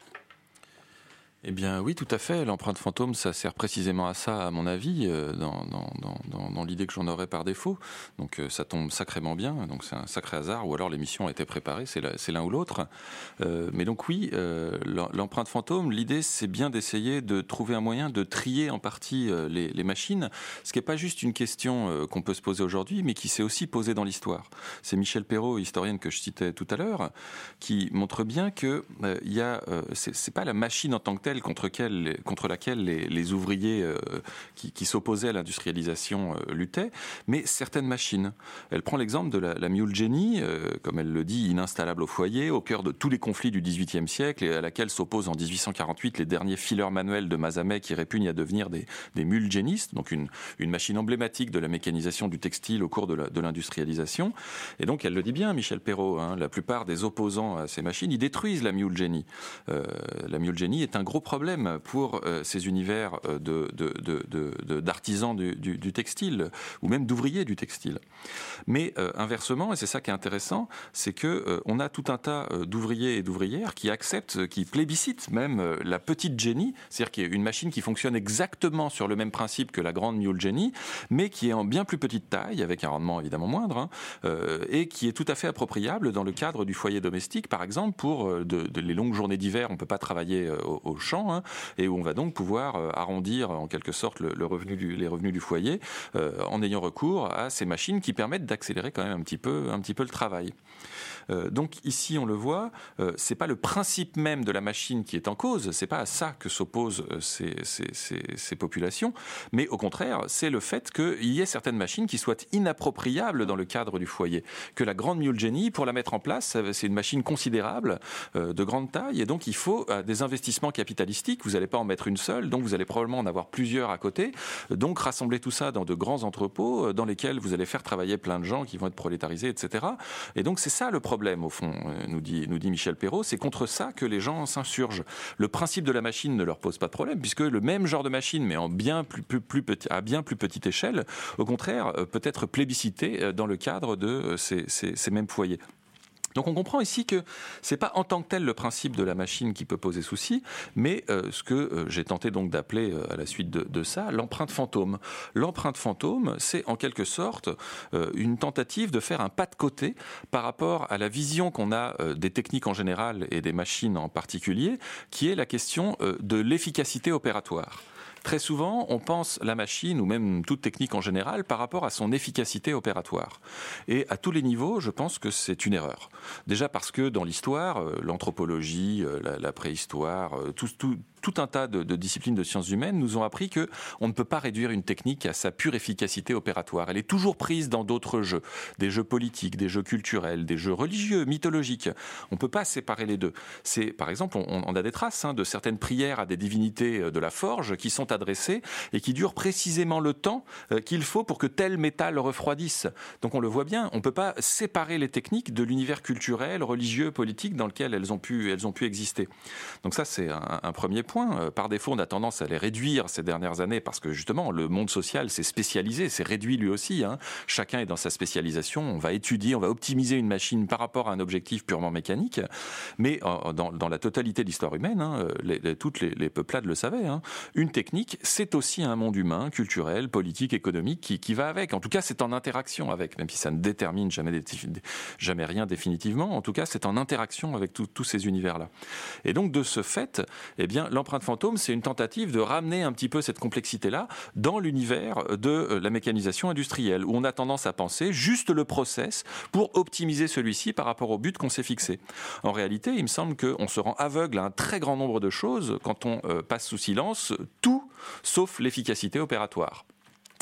Eh bien oui, tout à fait. L'empreinte fantôme, ça sert précisément à ça, à mon avis, euh, dans, dans, dans, dans l'idée que j'en aurais par défaut. Donc euh, ça tombe sacrément bien, donc c'est un sacré hasard, ou alors l'émission a été préparée, c'est, la, c'est l'un ou l'autre. Euh, mais donc oui, euh, l'empreinte fantôme, l'idée c'est bien d'essayer de trouver un moyen de trier en partie euh, les, les machines, ce qui n'est pas juste une question euh, qu'on peut se poser aujourd'hui, mais qui s'est aussi posée dans l'histoire. C'est Michel Perrault, historienne que je citais tout à l'heure, qui montre bien que euh, y a, euh, c'est, c'est pas la machine en tant que telle contre, quelle, contre laquelle les, les ouvriers euh, qui, qui s'opposaient à l'industrialisation euh, luttaient, mais certaines machines. Elle prend l'exemple de la, la Mule Jenny, euh, comme elle le dit, ininstallable au foyer, au cœur de tous les conflits du dix-huitième siècle, et à laquelle s'opposent en dix-huit cent quarante-huit les derniers fileurs manuels de Mazamet qui répugnent à devenir des, des mules jennistes, donc une, une machine emblématique de la mécanisation du textile au cours de, la, de l'industrialisation. Et donc elle le dit bien, Michel Perrault, hein, la plupart des opposants à ces machines, ils détruisent la Mule Jenny. Euh, la Mule Jenny est un gros problème pour euh, ces univers de, de, de, de, de, d'artisans du, du, du textile, ou même d'ouvriers du textile. Mais euh, inversement, et c'est ça qui est intéressant, c'est que euh, on a tout un tas euh, d'ouvriers et d'ouvrières qui acceptent, qui plébiscitent même euh, la petite Jenny, c'est-à-dire qu'il y a une machine qui fonctionne exactement sur le même principe que la grande Mule Jenny, mais qui est en bien plus petite taille, avec un rendement évidemment moindre, hein, euh, et qui est tout à fait appropriable dans le cadre du foyer domestique, par exemple, pour euh, de, de les longues journées d'hiver, on ne peut pas travailler euh, au, au champ, hein, et où on va donc pouvoir euh, arrondir en quelque sorte le, le revenu du, les revenus du foyer euh, en ayant recours à ces machines qui permettent d'accélérer quand même un petit peu, un petit peu le travail. Euh, donc ici on le voit, euh, c'est pas le principe même de la machine qui est en cause, c'est pas à ça que s'opposent euh, ces, ces, ces, ces populations, mais au contraire c'est le fait qu'il y ait certaines machines qui soient inappropriables dans le cadre du foyer, que la grande Mule Jenny, pour la mettre en place, c'est une machine considérable, euh, de grande taille, et donc il faut euh, des investissements capitalistiques, vous n'allez pas en mettre une seule, donc vous allez probablement en avoir plusieurs à côté, donc rassembler tout ça dans de grands entrepôts euh, dans lesquels vous allez faire travailler plein de gens qui vont être prolétarisés, et cetera. Et donc c'est ça le problème. Problème, au fond, nous dit, nous dit Michel Perrault, c'est contre ça que les gens s'insurgent. Le principe de la machine ne leur pose pas de problème, puisque le même genre de machine, mais en bien plus, plus, plus petit, à bien plus petite échelle, au contraire, peut être plébiscité dans le cadre de ces, ces, ces mêmes foyers. Donc on comprend ici que c'est pas en tant que tel le principe de la machine qui peut poser souci, mais euh, ce que euh, j'ai tenté donc d'appeler euh, à la suite de, de ça l'empreinte fantôme. L'empreinte fantôme, c'est en quelque sorte euh, une tentative de faire un pas de côté par rapport à la vision qu'on a euh, des techniques en général et des machines en particulier, qui est la question euh, de l'efficacité opératoire. Très souvent, on pense la machine, ou même toute technique en général, par rapport à son efficacité opératoire. Et à tous les niveaux, je pense que c'est une erreur. Déjà parce que dans l'histoire, l'anthropologie, la, la préhistoire, tout, tout, tout un tas de, de disciplines de sciences humaines nous ont appris que on ne peut pas réduire une technique à sa pure efficacité opératoire. Elle est toujours prise dans d'autres jeux, des jeux politiques, des jeux culturels, des jeux religieux, mythologiques. On ne peut pas séparer les deux. C'est, par exemple, on, on a des traces hein, de certaines prières à des divinités de la forge qui sont adressées et qui durent précisément le temps euh, qu'il faut pour que tel métal refroidisse. Donc on le voit bien, on ne peut pas séparer les techniques de l'univers culturel, religieux, politique dans lequel elles ont pu, elles ont pu exister. Donc ça, c'est un, un premier point. Par défaut, on a tendance à les réduire ces dernières années parce que justement, le monde social s'est spécialisé, s'est réduit lui aussi. Hein. Chacun est dans sa spécialisation. On va étudier, on va optimiser une machine par rapport à un objectif purement mécanique. Mais euh, dans, dans la totalité de l'histoire humaine, hein, les, les, toutes les, les peuplades le savaient, hein, une technique, c'est aussi un monde humain, culturel, politique, économique qui, qui va avec. En tout cas, c'est en interaction avec, même si ça ne détermine jamais, jamais rien définitivement. En tout cas, c'est en interaction avec tout, tous ces univers-là. Et donc, de ce fait, eh bien, l'empreinte fantôme, c'est une tentative de ramener un petit peu cette complexité-là dans l'univers de la mécanisation industrielle, où on a tendance à penser juste le process pour optimiser celui-ci par rapport au but qu'on s'est fixé. En réalité, il me semble qu'on se rend aveugle à un très grand nombre de choses quand on euh, passe sous silence tout sauf l'efficacité opératoire.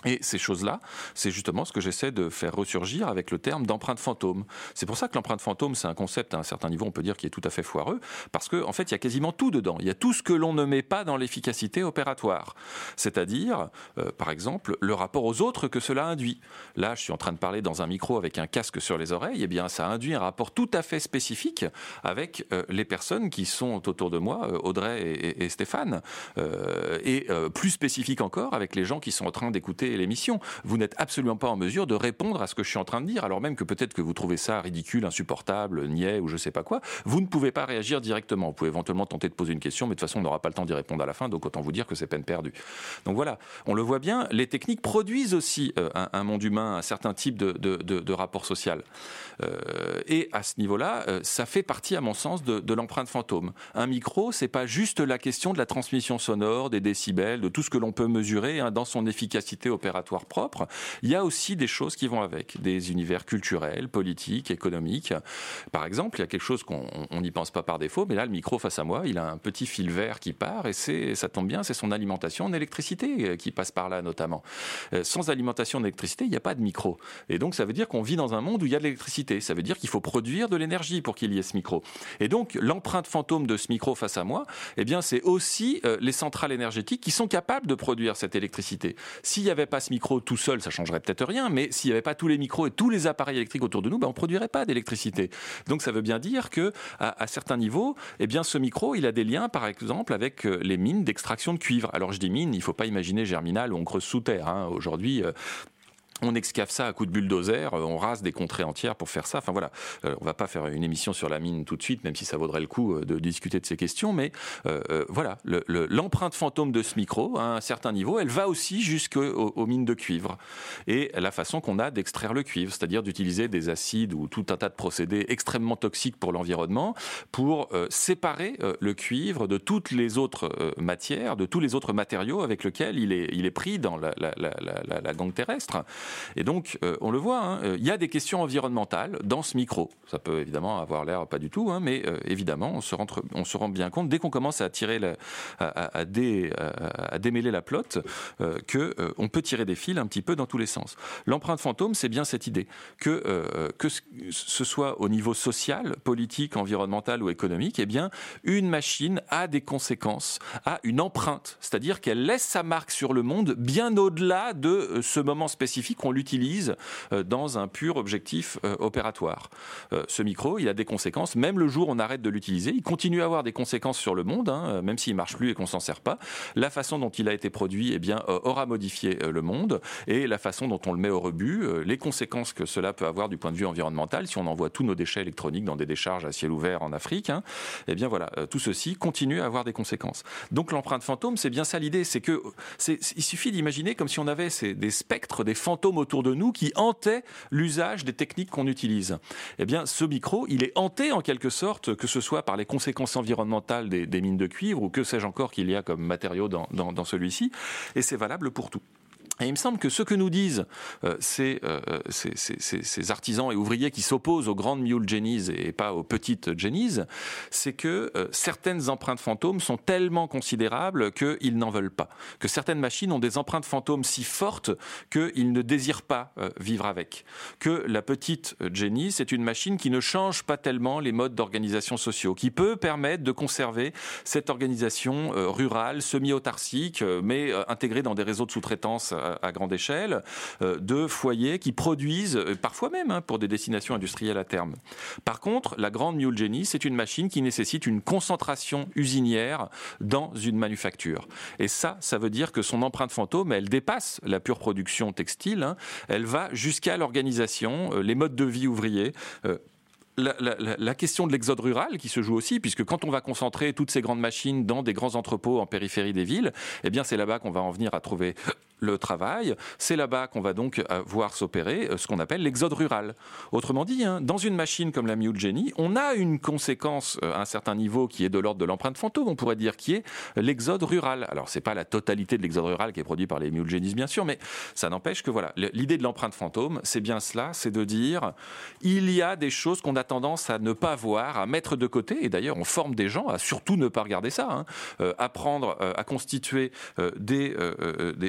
Et ces choses-là, c'est justement ce que j'essaie de faire ressurgir avec le terme d'empreinte fantôme. C'est pour ça que l'empreinte fantôme, c'est un concept à un certain niveau, on peut dire, qui est tout à fait foireux, parce qu'en en fait, il y a quasiment tout dedans. Il y a tout ce que l'on ne met pas dans l'efficacité opératoire. C'est-à-dire, euh, par exemple, le rapport aux autres que cela induit. Là, je suis en train de parler dans un micro avec un casque sur les oreilles, et bien ça induit un rapport tout à fait spécifique avec euh, les personnes qui sont autour de moi, euh, Audrey et, et, et Stéphane, euh, et euh, plus spécifique encore avec les gens qui sont en train d'écouter l'émission. Vous n'êtes absolument pas en mesure de répondre à ce que je suis en train de dire, alors même que peut-être que vous trouvez ça ridicule, insupportable, niais ou je sais pas quoi. Vous ne pouvez pas réagir directement. Vous pouvez éventuellement tenter de poser une question, mais de toute façon, on n'aura pas le temps d'y répondre à la fin, donc autant vous dire que c'est peine perdue. Donc voilà, on le voit bien, les techniques produisent aussi euh, un, un monde humain, un certain type de, de, de, de rapport social. Euh, et à ce niveau-là, euh, ça fait partie, à mon sens, de, de l'empreinte fantôme. Un micro, c'est pas juste la question de la transmission sonore, des décibels, de tout ce que l'on peut mesurer hein, dans son efficacité opératoire propre. Il y a aussi des choses qui vont avec, des univers culturels, politiques, économiques. Par exemple, il y a quelque chose qu'on n'y pense pas par défaut, mais là, le micro face à moi, il a un petit fil vert qui part, et c'est, ça tombe bien, c'est son alimentation en électricité qui passe par là, notamment. Euh, sans alimentation en électricité, il n'y a pas de micro. Et donc, ça veut dire qu'on vit dans un monde où il y a de l'électricité. Ça veut dire qu'il faut produire de l'énergie pour qu'il y ait ce micro. Et donc, l'empreinte fantôme de ce micro face à moi, eh bien, c'est aussi euh, les centrales énergétiques qui sont capables de produire cette électricité. S'il n'y avait pas ce micro tout seul, ça changerait peut-être rien, mais s'il n'y avait pas tous les micros et tous les appareils électriques autour de nous, ben, on ne produirait pas d'électricité. Donc ça veut bien dire que à, à certains niveaux, eh bien, ce micro, il a des liens, par exemple, avec les mines d'extraction de cuivre. Alors je dis mine, il ne faut pas imaginer Germinal où on creuse sous terre. Hein. Aujourd'hui, euh, on excave ça à coups de bulldozer, on rase des contrées entières pour faire ça. Enfin voilà, euh, on va pas faire une émission sur la mine tout de suite, même si ça vaudrait le coup de discuter de ces questions. Mais euh, euh, voilà, le, le, l'empreinte fantôme de ce micro, à un certain niveau, elle va aussi jusqu'aux aux mines de cuivre. Et la façon qu'on a d'extraire le cuivre, c'est-à-dire d'utiliser des acides ou tout un tas de procédés extrêmement toxiques pour l'environnement pour euh, séparer euh, le cuivre de toutes les autres euh, matières, de tous les autres matériaux avec lesquels il est, il est pris dans la, la, la, la, la gangue terrestre. Et donc, euh, on le voit, hein, il y a des questions environnementales dans ce micro. Ça peut évidemment avoir l'air pas du tout, hein, mais euh, évidemment, on se, rentre, on se rend bien compte, dès qu'on commence à tirer, la, à, à, à, dé, à, à démêler la plotte, euh, qu'on euh, peut tirer des fils un petit peu dans tous les sens. L'empreinte fantôme, c'est bien cette idée, que, euh, que ce soit au niveau social, politique, environnemental ou économique, eh bien, une machine a des conséquences, a une empreinte, c'est-à-dire qu'elle laisse sa marque sur le monde bien au-delà de ce moment spécifique qu'on l'utilise dans un pur objectif opératoire. Ce micro, il a des conséquences, même le jour où on arrête de l'utiliser, il continue à avoir des conséquences sur le monde, hein, même s'il ne marche plus et qu'on ne s'en sert pas. La façon dont il a été produit eh bien, aura modifié le monde, et la façon dont on le met au rebut, les conséquences que cela peut avoir du point de vue environnemental, si on envoie tous nos déchets électroniques dans des décharges à ciel ouvert en Afrique, hein, eh bien voilà, tout ceci continue à avoir des conséquences. Donc l'empreinte fantôme, c'est bien ça l'idée, c'est que c'est, il suffit d'imaginer comme si on avait ces, des spectres, des fantômes autour de nous qui hantaient l'usage des techniques qu'on utilise. Eh bien, ce micro, il est hanté en quelque sorte, que ce soit par les conséquences environnementales des, des mines de cuivre ou que sais-je encore qu'il y a comme matériaux dans, dans, dans celui-ci, et c'est valable pour tout. Et il me semble que ce que nous disent euh, ces, euh, ces, ces, ces artisans et ouvriers qui s'opposent aux grandes mule jennies et pas aux petites jennies, c'est que euh, certaines empreintes fantômes sont tellement considérables qu'ils n'en veulent pas. Que certaines machines ont des empreintes fantômes si fortes qu'ils ne désirent pas euh, vivre avec. Que la petite jenny, c'est une machine qui ne change pas tellement les modes d'organisation sociaux, qui peut permettre de conserver cette organisation euh, rurale, semi-autarcique, euh, mais euh, intégrée dans des réseaux de sous-traitance à grande échelle, euh, de foyers qui produisent, euh, parfois même hein, pour des destinations industrielles à terme. Par contre, la grande mule jenny, c'est une machine qui nécessite une concentration usinière dans une manufacture. Et ça, ça veut dire que son empreinte fantôme, elle dépasse la pure production textile, hein, elle va jusqu'à l'organisation, euh, les modes de vie ouvriers, euh, La, la, la question de l'exode rural qui se joue aussi, puisque quand on va concentrer toutes ces grandes machines dans des grands entrepôts en périphérie des villes, eh bien c'est là-bas qu'on va en venir à trouver le travail, c'est là-bas qu'on va donc voir s'opérer ce qu'on appelle l'exode rural. Autrement dit, hein, dans une machine comme la mule jenny, on a une conséquence à un certain niveau qui est de l'ordre de l'empreinte fantôme, on pourrait dire, qui est l'exode rural. Alors c'est pas la totalité de l'exode rural qui est produit par les mule jennies bien sûr, mais ça n'empêche que voilà, l'idée de l'empreinte fantôme, c'est bien cela, c'est de dire il y a des choses qu'on a tendance à ne pas voir, à mettre de côté, et d'ailleurs on forme des gens à surtout ne pas regarder ça, hein, euh, apprendre euh, à constituer euh, des, euh, des, des chaînes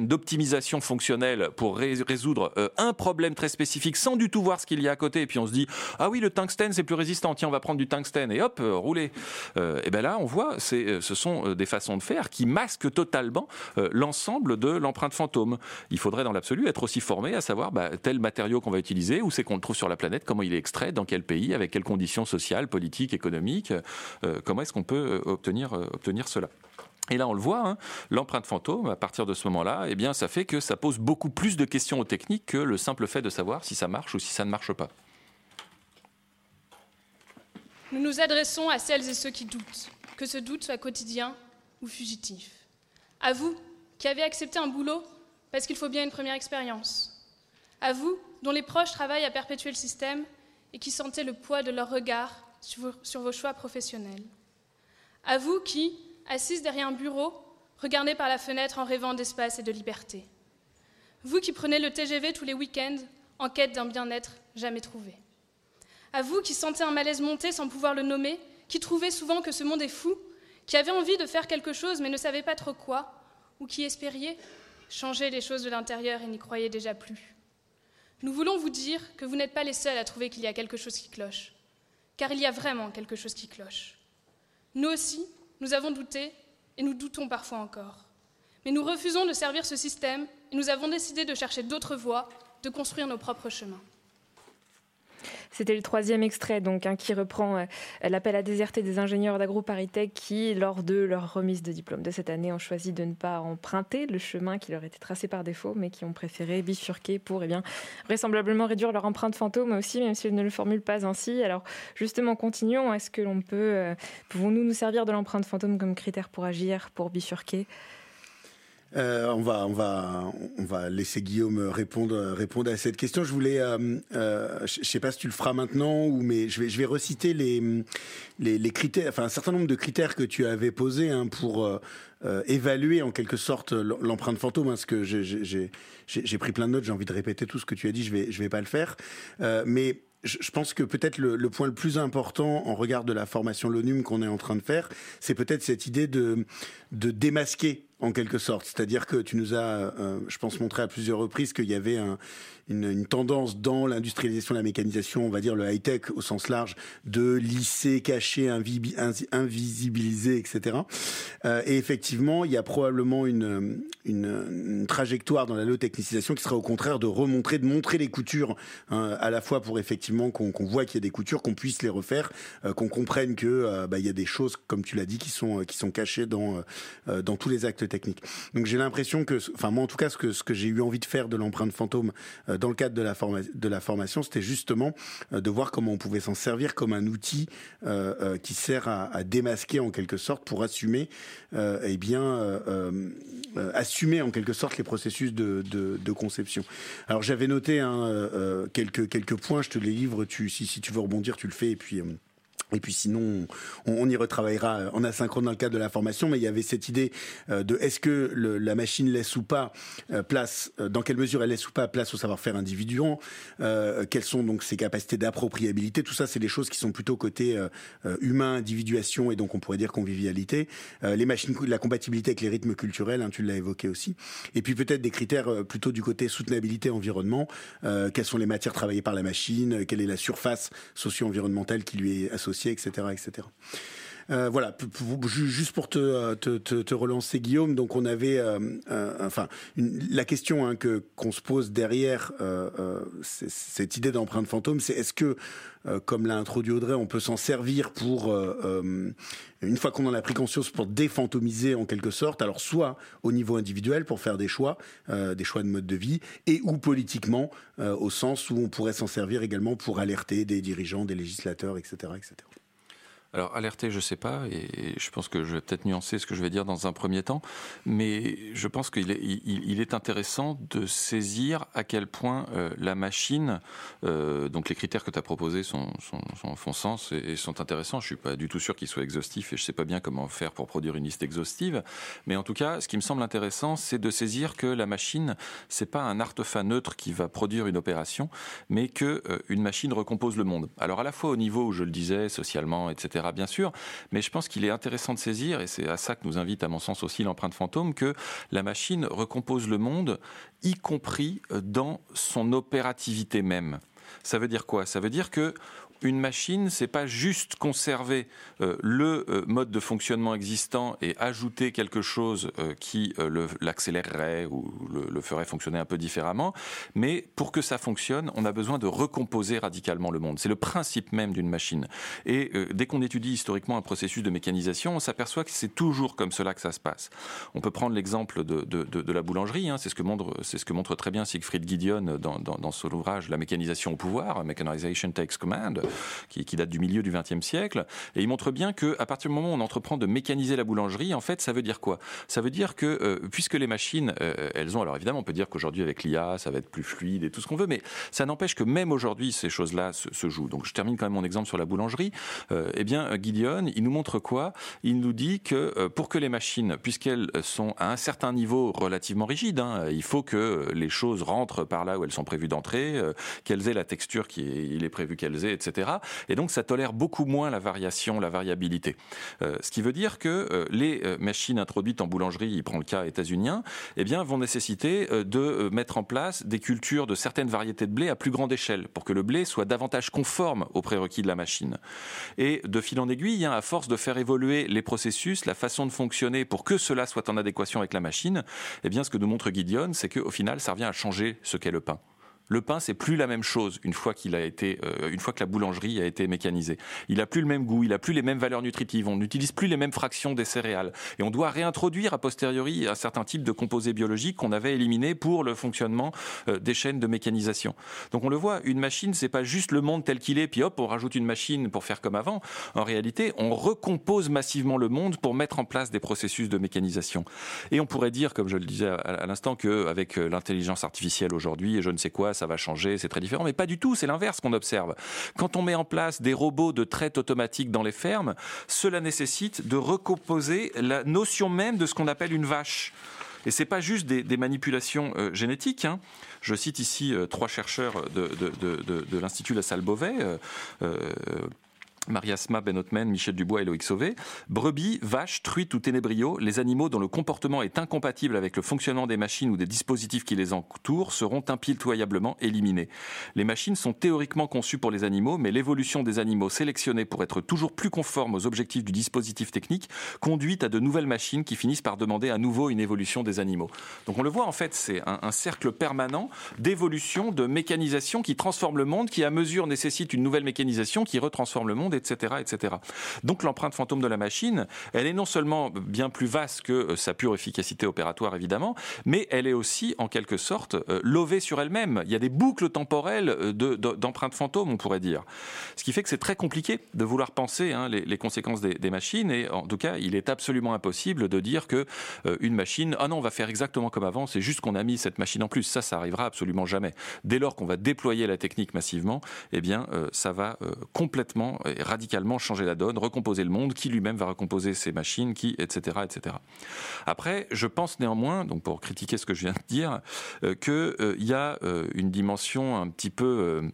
système d'optimisation fonctionnelle pour ré- résoudre euh, un problème très spécifique sans du tout voir ce qu'il y a à côté, et puis on se dit ah oui, le tungstène c'est plus résistant, tiens on va prendre du tungstène et hop, euh, rouler. Euh, et bien là on voit, c'est, ce sont des façons de faire qui masquent totalement euh, l'ensemble de l'empreinte fantôme. Il faudrait dans l'absolu être aussi formé à savoir bah, tel matériau qu'on va utiliser, où c'est qu'on le trouve sur la planète, comment il est extrait, dans quel pays, avec quelles conditions sociales, politiques, économiques, euh, comment est-ce qu'on peut obtenir, euh, obtenir cela. Et là, on le voit, hein, l'empreinte fantôme, à partir de ce moment-là, eh bien, ça fait que ça pose beaucoup plus de questions aux techniques que le simple fait de savoir si ça marche ou si ça ne marche pas. Nous nous adressons à celles et ceux qui doutent, que ce doute soit quotidien ou fugitif. À vous, qui avez accepté un boulot parce qu'il faut bien une première expérience. À vous, dont les proches travaillent à perpétuer le système et qui sentez le poids de leur regard sur vos, sur vos choix professionnels. À vous qui, assise derrière un bureau, regardez par la fenêtre en rêvant d'espace et de liberté. Vous qui prenez le T G V tous les week-ends en quête d'un bien-être jamais trouvé. À vous qui sentez un malaise monter sans pouvoir le nommer, qui trouvez souvent que ce monde est fou, qui avez envie de faire quelque chose mais ne savez pas trop quoi, ou qui espériez changer les choses de l'intérieur et n'y croyez déjà plus. Nous voulons vous dire que vous n'êtes pas les seuls à trouver qu'il y a quelque chose qui cloche, car il y a vraiment quelque chose qui cloche. Nous aussi, nous avons douté et nous doutons parfois encore. Mais nous refusons de servir ce système et nous avons décidé de chercher d'autres voies, de construire nos propres chemins. C'était le troisième extrait donc, hein, qui reprend euh, l'appel à déserter des ingénieurs d'AgroParisTech qui, lors de leur remise de diplôme de cette année, ont choisi de ne pas emprunter le chemin qui leur était tracé par défaut, mais qui ont préféré bifurquer pour eh bien, vraisemblablement réduire leur empreinte fantôme aussi, même s'ils ne le formulent pas ainsi. Alors justement, continuons. Est-ce que l'on peut, euh, pouvons-nous nous servir de l'empreinte fantôme comme critère pour agir, pour bifurquer ? Euh, on va, on va, on va laisser Guillaume répondre, répondre à cette question. Je voulais, euh, euh, je sais pas si tu le feras maintenant ou, mais je vais, je vais reciter les, les, les critères, enfin un certain nombre de critères que tu avais posés hein, pour euh, euh, évaluer en quelque sorte l'empreinte fantôme. Hein, parce que j'ai, j'ai, j'ai, j'ai pris plein de notes, j'ai envie de répéter tout ce que tu as dit. Je vais, je vais pas le faire, euh, mais je pense que peut-être le, le point le plus important en regard de la formation LONUM qu'on est en train de faire, c'est peut-être cette idée de, de démasquer en quelque sorte. C'est-à-dire que tu nous as, euh, je pense, montré à plusieurs reprises qu'il y avait un, une, une tendance dans l'industrialisation de la mécanisation, on va dire le high-tech au sens large, de lisser, cacher, invi- invisibiliser, et cetera. Euh, et effectivement, il y a probablement une, une, une trajectoire dans la low-technicisation qui serait au contraire de remontrer, de montrer les coutures, hein, à la fois pour effectivement qu'on, qu'on voit qu'il y a des coutures, qu'on puisse les refaire, euh, qu'on comprenne que euh, bah, il y a des choses, comme tu l'as dit, qui sont, qui sont cachées dans, euh, dans tous les actes techniques. Donc j'ai l'impression que, enfin moi en tout cas, ce que, ce que j'ai eu envie de faire de l'empreinte fantôme euh, dans le cadre de la, forma- de la formation, c'était justement euh, de voir comment on pouvait s'en servir comme un outil euh, euh, qui sert à, à démasquer en quelque sorte pour assumer, euh, eh bien, euh, euh, assumer en quelque sorte les processus de, de, de conception. Alors j'avais noté hein, euh, quelques quelques points, je te les livre. Tu, si si tu veux rebondir, tu le fais et puis. Euh, Et puis sinon, on, on y retravaillera en asynchrone dans le cadre de la formation. Mais il y avait cette idée euh, de est-ce que le, la machine laisse ou pas euh, place, euh, dans quelle mesure elle laisse ou pas place au savoir-faire individuant, euh, quelles sont donc ses capacités d'appropriabilité. Tout ça, c'est des choses qui sont plutôt côté euh, humain, individuation et donc on pourrait dire convivialité. Euh, les machines, la compatibilité avec les rythmes culturels, hein, tu l'as évoqué aussi. Et puis peut-être des critères euh, plutôt du côté soutenabilité environnement. Euh, quelles sont les matières travaillées par la machine, quelle est la surface socio-environnementale qui lui est associée, et cetera, et cetera. Euh, voilà, p- p- juste pour te, te, te, te relancer, Guillaume. Donc, on avait, euh, euh, enfin, une, la question hein, que qu'on se pose derrière euh, euh, cette idée d'empreinte fantôme, c'est est-ce que, euh, comme l'a introduit Audrey, on peut s'en servir pour, euh, euh, une fois qu'on en a pris conscience, pour défantômiser en quelque sorte. Alors, soit au niveau individuel pour faire des choix, euh, des choix de mode de vie, et ou politiquement, euh, au sens où on pourrait s'en servir également pour alerter des dirigeants, des législateurs, et cetera, et cetera. Alors, alerter, je ne sais pas, et je pense que je vais peut-être nuancer ce que je vais dire dans un premier temps, mais je pense qu'il est, il, il est intéressant de saisir à quel point euh, la machine, euh, donc les critères que tu as proposés sont, sont, sont, font sens et, et sont intéressants. Je ne suis pas du tout sûr qu'ils soient exhaustifs et je ne sais pas bien comment faire pour produire une liste exhaustive, mais en tout cas, ce qui me semble intéressant, c'est de saisir que la machine, ce n'est pas un artefact neutre qui va produire une opération, mais qu'une euh, machine recompose le monde. Alors, à la fois au niveau où je le disais, socialement, et cetera, cetera, bien sûr, mais je pense qu'il est intéressant de saisir, et c'est à ça que nous invite à mon sens aussi l'empreinte fantôme, que la machine recompose le monde, y compris dans son opérativité même. Ça veut dire quoi ? Ça veut dire que une machine, c'est pas juste conserver euh, le euh, mode de fonctionnement existant et ajouter quelque chose euh, qui euh, le, l'accélérerait ou le, le ferait fonctionner un peu différemment, mais pour que ça fonctionne, on a besoin de recomposer radicalement le monde. C'est le principe même d'une machine. Et euh, dès qu'on étudie historiquement un processus de mécanisation, on s'aperçoit que c'est toujours comme cela que ça se passe. On peut prendre l'exemple de, de, de, de la boulangerie, hein, c'est ce que montre, c'est ce que montre très bien Siegfried Gideon dans, dans, dans son ouvrage La mécanisation au pouvoir, Mechanization Takes Command, Qui, qui date du milieu du vingtième siècle, et il montre bien qu'à partir du moment où on entreprend de mécaniser la boulangerie, en fait, ça veut dire quoi ? Ça veut dire que, euh, puisque les machines, euh, elles ont, alors évidemment, on peut dire qu'aujourd'hui, avec l'I A, ça va être plus fluide et tout ce qu'on veut, mais ça n'empêche que même aujourd'hui, ces choses-là se, se jouent. Donc, je termine quand même mon exemple sur la boulangerie. Euh, eh bien, Gideon, il nous montre quoi ? Il nous dit que euh, pour que les machines, puisqu'elles sont à un certain niveau relativement rigide, hein, il faut que les choses rentrent par là où elles sont prévues d'entrer, euh, qu'elles aient la texture qui est, il est prévu qu'elles aient, et cetera. Et donc, ça tolère beaucoup moins la variation, la variabilité. Euh, ce qui veut dire que euh, les euh, machines introduites en boulangerie, il prend le cas états-unien, eh bien, vont nécessiter euh, de euh, mettre en place des cultures de certaines variétés de blé à plus grande échelle, pour que le blé soit davantage conforme aux prérequis de la machine. Et de fil en aiguille, hein, à force de faire évoluer les processus, la façon de fonctionner pour que cela soit en adéquation avec la machine, eh bien, ce que nous montre Gideon, c'est qu'au final, ça revient à changer ce qu'est le pain. Le pain, c'est plus la même chose une fois qu'il a été, euh, une fois que la boulangerie a été mécanisée. Il a plus le même goût, il a plus les mêmes valeurs nutritives. On n'utilise plus les mêmes fractions des céréales. Et on doit réintroduire a posteriori un certain type de composés biologiques qu'on avait éliminés pour le fonctionnement euh, des chaînes de mécanisation. Donc on le voit, une machine, c'est pas juste le monde tel qu'il est, puis hop, on rajoute une machine pour faire comme avant. En réalité, on recompose massivement le monde pour mettre en place des processus de mécanisation. Et on pourrait dire, comme je le disais à, à l'instant, qu'avec l'intelligence artificielle aujourd'hui et je ne sais quoi, ça va changer, c'est très différent, mais pas du tout, c'est l'inverse qu'on observe. Quand on met en place des robots de traite automatique dans les fermes, cela nécessite de recomposer la notion même de ce qu'on appelle une vache. Et c'est pas juste des, des manipulations euh, génétiques, hein. Je cite ici euh, trois chercheurs de, de, de, de, de l'Institut La Salle Beauvais, euh, euh, Mariasma Ben-Othman, Michel Dubois et Loïc Sauvé. Brebis, vaches, truites ou ténébrios, les animaux dont le comportement est incompatible avec le fonctionnement des machines ou des dispositifs qui les entourent seront impitoyablement éliminés. Les machines sont théoriquement conçues pour les animaux, mais l'évolution des animaux sélectionnés pour être toujours plus conformes aux objectifs du dispositif technique conduit à de nouvelles machines qui finissent par demander à nouveau une évolution des animaux. Donc on le voit, en fait, c'est un, un cercle permanent d'évolution, de mécanisation qui transforme le monde, qui à mesure nécessite une nouvelle mécanisation qui retransforme le monde, et cetera, et cetera. Donc l'empreinte fantôme de la machine, elle est non seulement bien plus vaste que sa pure efficacité opératoire, évidemment, mais elle est aussi, en quelque sorte, euh, lovée sur elle-même. Il y a des boucles temporelles de, de, d'empreintes fantômes, on pourrait dire. Ce qui fait que c'est très compliqué de vouloir penser hein, les, les conséquences des, des machines, et en tout cas, il est absolument impossible de dire que euh, une machine, ah non, on va faire exactement comme avant, c'est juste qu'on a mis cette machine en plus. Ça, ça arrivera absolument jamais. Dès lors qu'on va déployer la technique massivement, eh bien, euh, ça va euh, complètement et radicalement changer la donne, recomposer le monde, qui lui-même va recomposer ses machines, qui, et cetera, et cetera. Après, je pense néanmoins, donc pour critiquer ce que je viens de dire, euh, qu'il euh, y a euh, une dimension un petit peu euh,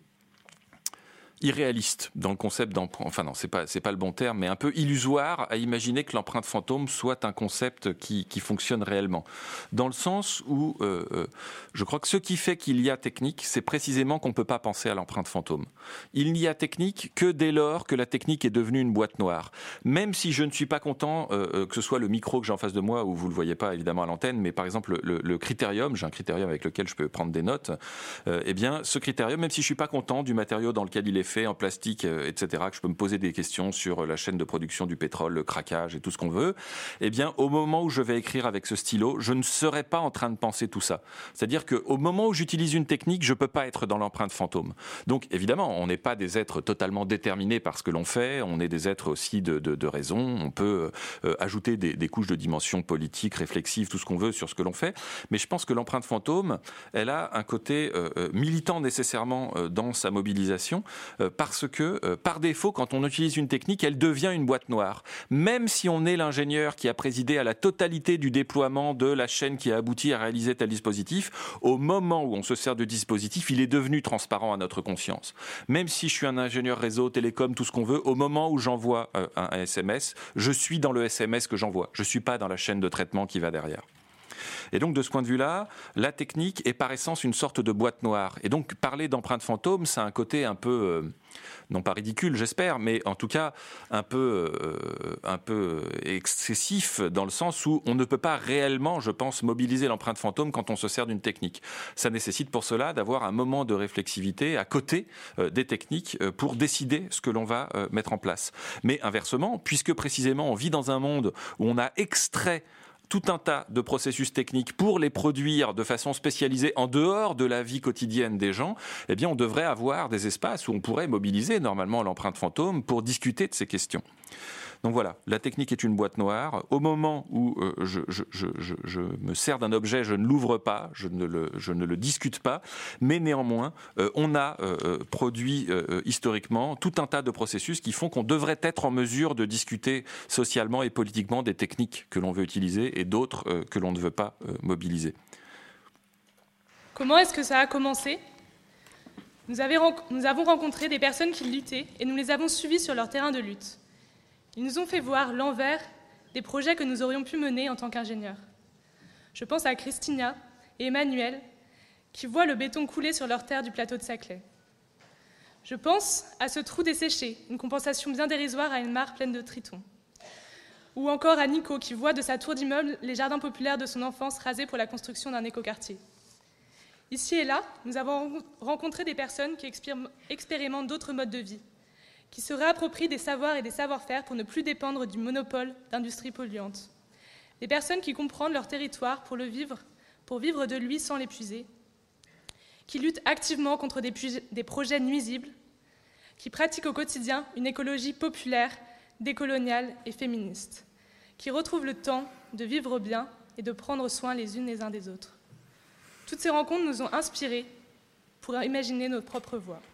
irréaliste dans le concept d'empreinte, enfin non, c'est pas, c'est pas le bon terme, mais un peu illusoire à imaginer que l'empreinte fantôme soit un concept qui, qui fonctionne réellement. Dans le sens où euh, euh, je crois que ce qui fait qu'il y a technique, c'est précisément qu'on ne peut pas penser à l'empreinte fantôme. Il n'y a technique que dès lors que la technique est devenue une boîte noire. Même si je ne suis pas content euh, que ce soit le micro que j'ai en face de moi, ou vous ne le voyez pas évidemment à l'antenne, mais par exemple le, le critérium, j'ai un critérium avec lequel je peux prendre des notes, euh, eh bien ce critérium, même si je ne suis pas content du matériau dans lequel il est fait, en plastique, et cetera, que je peux me poser des questions sur la chaîne de production du pétrole, le craquage et tout ce qu'on veut, eh bien, au moment où je vais écrire avec ce stylo, je ne serai pas en train de penser tout ça. C'est-à-dire qu'au moment où j'utilise une technique, je ne peux pas être dans l'empreinte fantôme. Donc, évidemment, on n'est pas des êtres totalement déterminés par ce que l'on fait, on est des êtres aussi de, de, de raison, on peut euh, ajouter des, des couches de dimension politique, réflexive, tout ce qu'on veut sur ce que l'on fait, mais je pense que l'empreinte fantôme, elle a un côté euh, militant nécessairement euh, dans sa mobilisation, euh, parce que, euh, par défaut, quand on utilise une technique, elle devient une boîte noire. Même si on est l'ingénieur qui a présidé à la totalité du déploiement de la chaîne qui a abouti à réaliser tel dispositif, au moment où on se sert de dispositif, il est devenu transparent à notre conscience. Même si je suis un ingénieur réseau, télécom, tout ce qu'on veut, au moment où j'envoie euh, un S M S, je suis dans le S M S que j'envoie. Je ne suis pas dans la chaîne de traitement qui va derrière. Et donc, de ce point de vue-là, la technique est par essence une sorte de boîte noire. Et donc, parler d'empreinte fantôme, ça a un côté un peu, euh, non pas ridicule, j'espère, mais en tout cas un peu, euh, un peu excessif, dans le sens où on ne peut pas réellement, je pense, mobiliser l'empreinte fantôme quand on se sert d'une technique. Ça nécessite pour cela d'avoir un moment de réflexivité à côté euh, des techniques euh, pour décider ce que l'on va euh, mettre en place. Mais inversement, puisque précisément on vit dans un monde où on a extrait tout un tas de processus techniques pour les produire de façon spécialisée en dehors de la vie quotidienne des gens, eh bien on devrait avoir des espaces où on pourrait mobiliser normalement l'empreinte fantôme pour discuter de ces questions. Donc voilà, la technique est une boîte noire. Au moment où euh, je, je, je, je, je me sers d'un objet, je ne l'ouvre pas, je ne le, je ne le discute pas, mais néanmoins, euh, on a euh, produit euh, historiquement tout un tas de processus qui font qu'on devrait être en mesure de discuter socialement et politiquement des techniques que l'on veut utiliser et d'autres euh, que l'on ne veut pas euh, mobiliser. Comment est-ce que ça a commencé ? Nous, avons, nous avons rencontré des personnes qui luttaient et nous les avons suivies sur leur terrain de lutte. Ils nous ont fait voir l'envers des projets que nous aurions pu mener en tant qu'ingénieurs. Je pense à Christina et Emmanuel, qui voient le béton couler sur leur terre du plateau de Saclay. Je pense à ce trou desséché, une compensation bien dérisoire à une mare pleine de tritons. Ou encore à Nico, qui voit de sa tour d'immeuble les jardins populaires de son enfance rasés pour la construction d'un écoquartier. Ici et là, nous avons rencontré des personnes qui expérimentent d'autres modes de vie, qui se réapproprient des savoirs et des savoir-faire pour ne plus dépendre du monopole d'industries polluantes. Des personnes qui comprennent leur territoire pour le vivre, pour vivre de lui sans l'épuiser, qui luttent activement contre des, des projets nuisibles, qui pratiquent au quotidien une écologie populaire, décoloniale et féministe, qui retrouvent le temps de vivre bien et de prendre soin les unes les uns des autres. Toutes ces rencontres nous ont inspirés pour imaginer notre propre voie.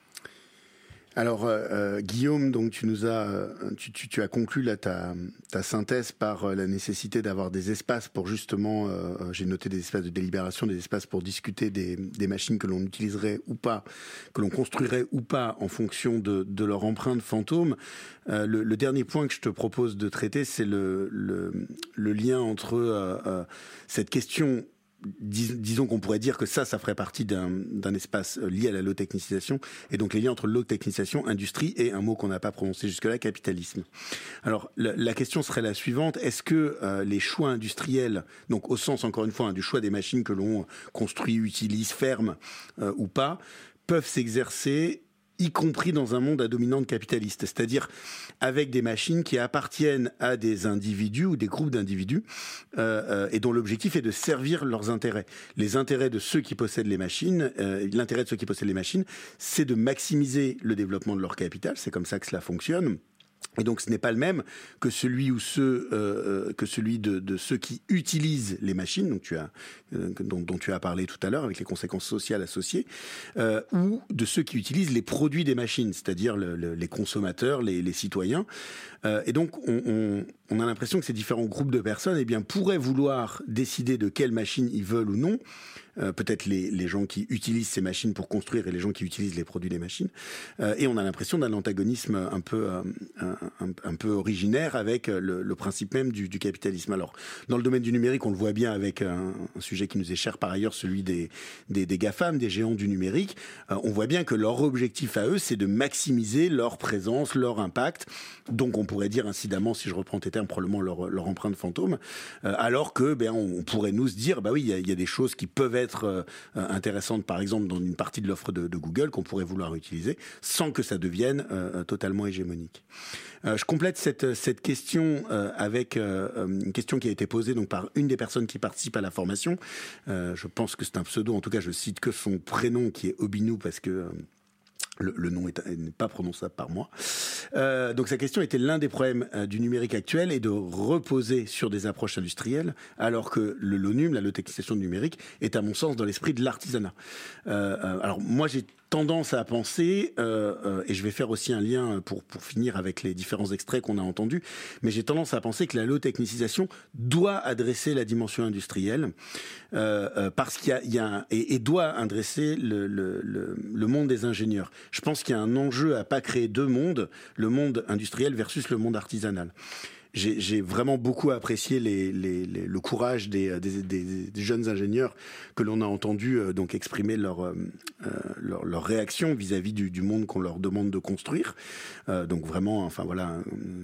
Alors euh, Guillaume, donc tu nous as, tu, tu, tu as conclu là ta, ta synthèse par euh, la nécessité d'avoir des espaces pour justement, euh, j'ai noté des espaces de délibération, des espaces pour discuter des, des machines que l'on utiliserait ou pas, que l'on construirait ou pas en fonction de, de leur empreinte fantôme. Euh, le, le dernier point que je te propose de traiter, c'est le, le, le lien entre euh, euh, cette question. Dis, disons qu'on pourrait dire que ça, ça ferait partie d'un, d'un espace lié à la low-technicisation, et donc les liens entre low-technicisation, industrie et un mot qu'on n'a pas prononcé jusque-là, capitalisme. Alors la, la question serait la suivante: est-ce que euh, les choix industriels, donc au sens encore une fois hein, du choix des machines que l'on construit, utilise, ferme euh, ou pas, peuvent s'exercer y compris dans un monde à dominante capitaliste, c'est-à-dire avec des machines qui appartiennent à des individus ou des groupes d'individus euh, euh, et dont l'objectif est de servir leurs intérêts. Les intérêts de ceux qui possèdent les machines, euh, l'intérêt de ceux qui possèdent les machines, c'est de maximiser le développement de leur capital, c'est comme ça que cela fonctionne. Et donc ce n'est pas le même que celui ou ceux euh, que celui de, de ceux qui utilisent les machines, donc tu as euh, dont, dont tu as parlé tout à l'heure avec les conséquences sociales associées, euh, ou de ceux qui utilisent les produits des machines, c'est-à-dire le, le, les consommateurs, les, les citoyens. Euh, et donc on, on, on a l'impression que ces différents groupes de personnes, eh bien, pourraient vouloir décider de quelles machines ils veulent ou non. Euh, peut-être les, les gens qui utilisent ces machines pour construire et les gens qui utilisent les produits des machines. Euh, et on a l'impression d'un antagonisme un peu, euh, un, un, un peu originaire avec le, le principe même du, du capitalisme. Alors, dans le domaine du numérique, on le voit bien avec un, un sujet qui nous est cher par ailleurs, celui des, des, des GAFAM, des géants du numérique. Euh, on voit bien que leur objectif à eux, c'est de maximiser leur présence, leur impact. Donc, on pourrait dire incidemment, si je reprends tes termes, probablement leur, leur empreinte fantôme. Euh, alors que, ben, on pourrait nous se dire, bah oui, il y a, y a des choses qui peuvent être être euh, intéressante, par exemple, dans une partie de l'offre de, de Google qu'on pourrait vouloir utiliser sans que ça devienne euh, totalement hégémonique. Euh, je complète cette, cette question euh, avec euh, une question qui a été posée donc, par une des personnes qui participent à la formation. Euh, je pense que c'est un pseudo, en tout cas je cite que son prénom qui est Obinou parce que... Euh, Le, le nom n'est pas prononçable par moi. Euh, donc sa question était l'un des problèmes euh, du numérique actuel est de reposer sur des approches industrielles, alors que le l'ONUM, la low-technisation du numérique, est à mon sens dans l'esprit de l'artisanat. Euh, euh, alors moi j'ai tendance à penser, euh, euh, et je vais faire aussi un lien pour, pour finir avec les différents extraits qu'on a entendus, mais j'ai tendance à penser que la low-technicisation doit adresser la dimension industrielle, euh, euh, parce qu'il y a, il y a un, et, et doit adresser le, le, le, le monde des ingénieurs. Je pense qu'il y a un enjeu à pas créer deux mondes, le monde industriel versus le monde artisanal. J'ai, j'ai vraiment beaucoup apprécié les, les, les, le courage des, des, des, des jeunes ingénieurs que l'on a entendu euh, donc exprimer leur, euh, leur, leur réaction vis-à-vis du, du monde qu'on leur demande de construire. Euh, donc vraiment, enfin voilà, une,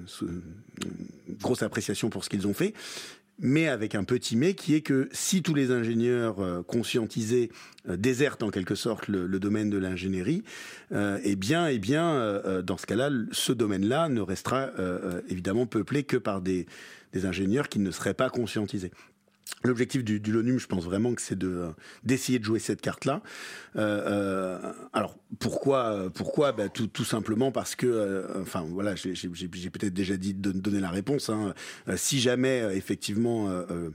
une grosse appréciation pour ce qu'ils ont fait. Mais avec un petit mais qui est que si tous les ingénieurs euh, conscientisés euh, désertent en quelque sorte le, le domaine de l'ingénierie, euh, eh bien, eh bien, euh, dans ce cas-là, ce domaine-là ne restera euh, évidemment peuplé que par des, des ingénieurs qui ne seraient pas conscientisés. L'objectif du, du l'ONUM, je pense vraiment que c'est de d'essayer de jouer cette carte-là. Euh, euh, alors pourquoi pourquoi bah, tout, tout simplement parce que, euh, enfin voilà, j'ai, j'ai, j'ai peut-être déjà dit de donner la réponse. Hein. Euh, si jamais euh, effectivement euh, euh,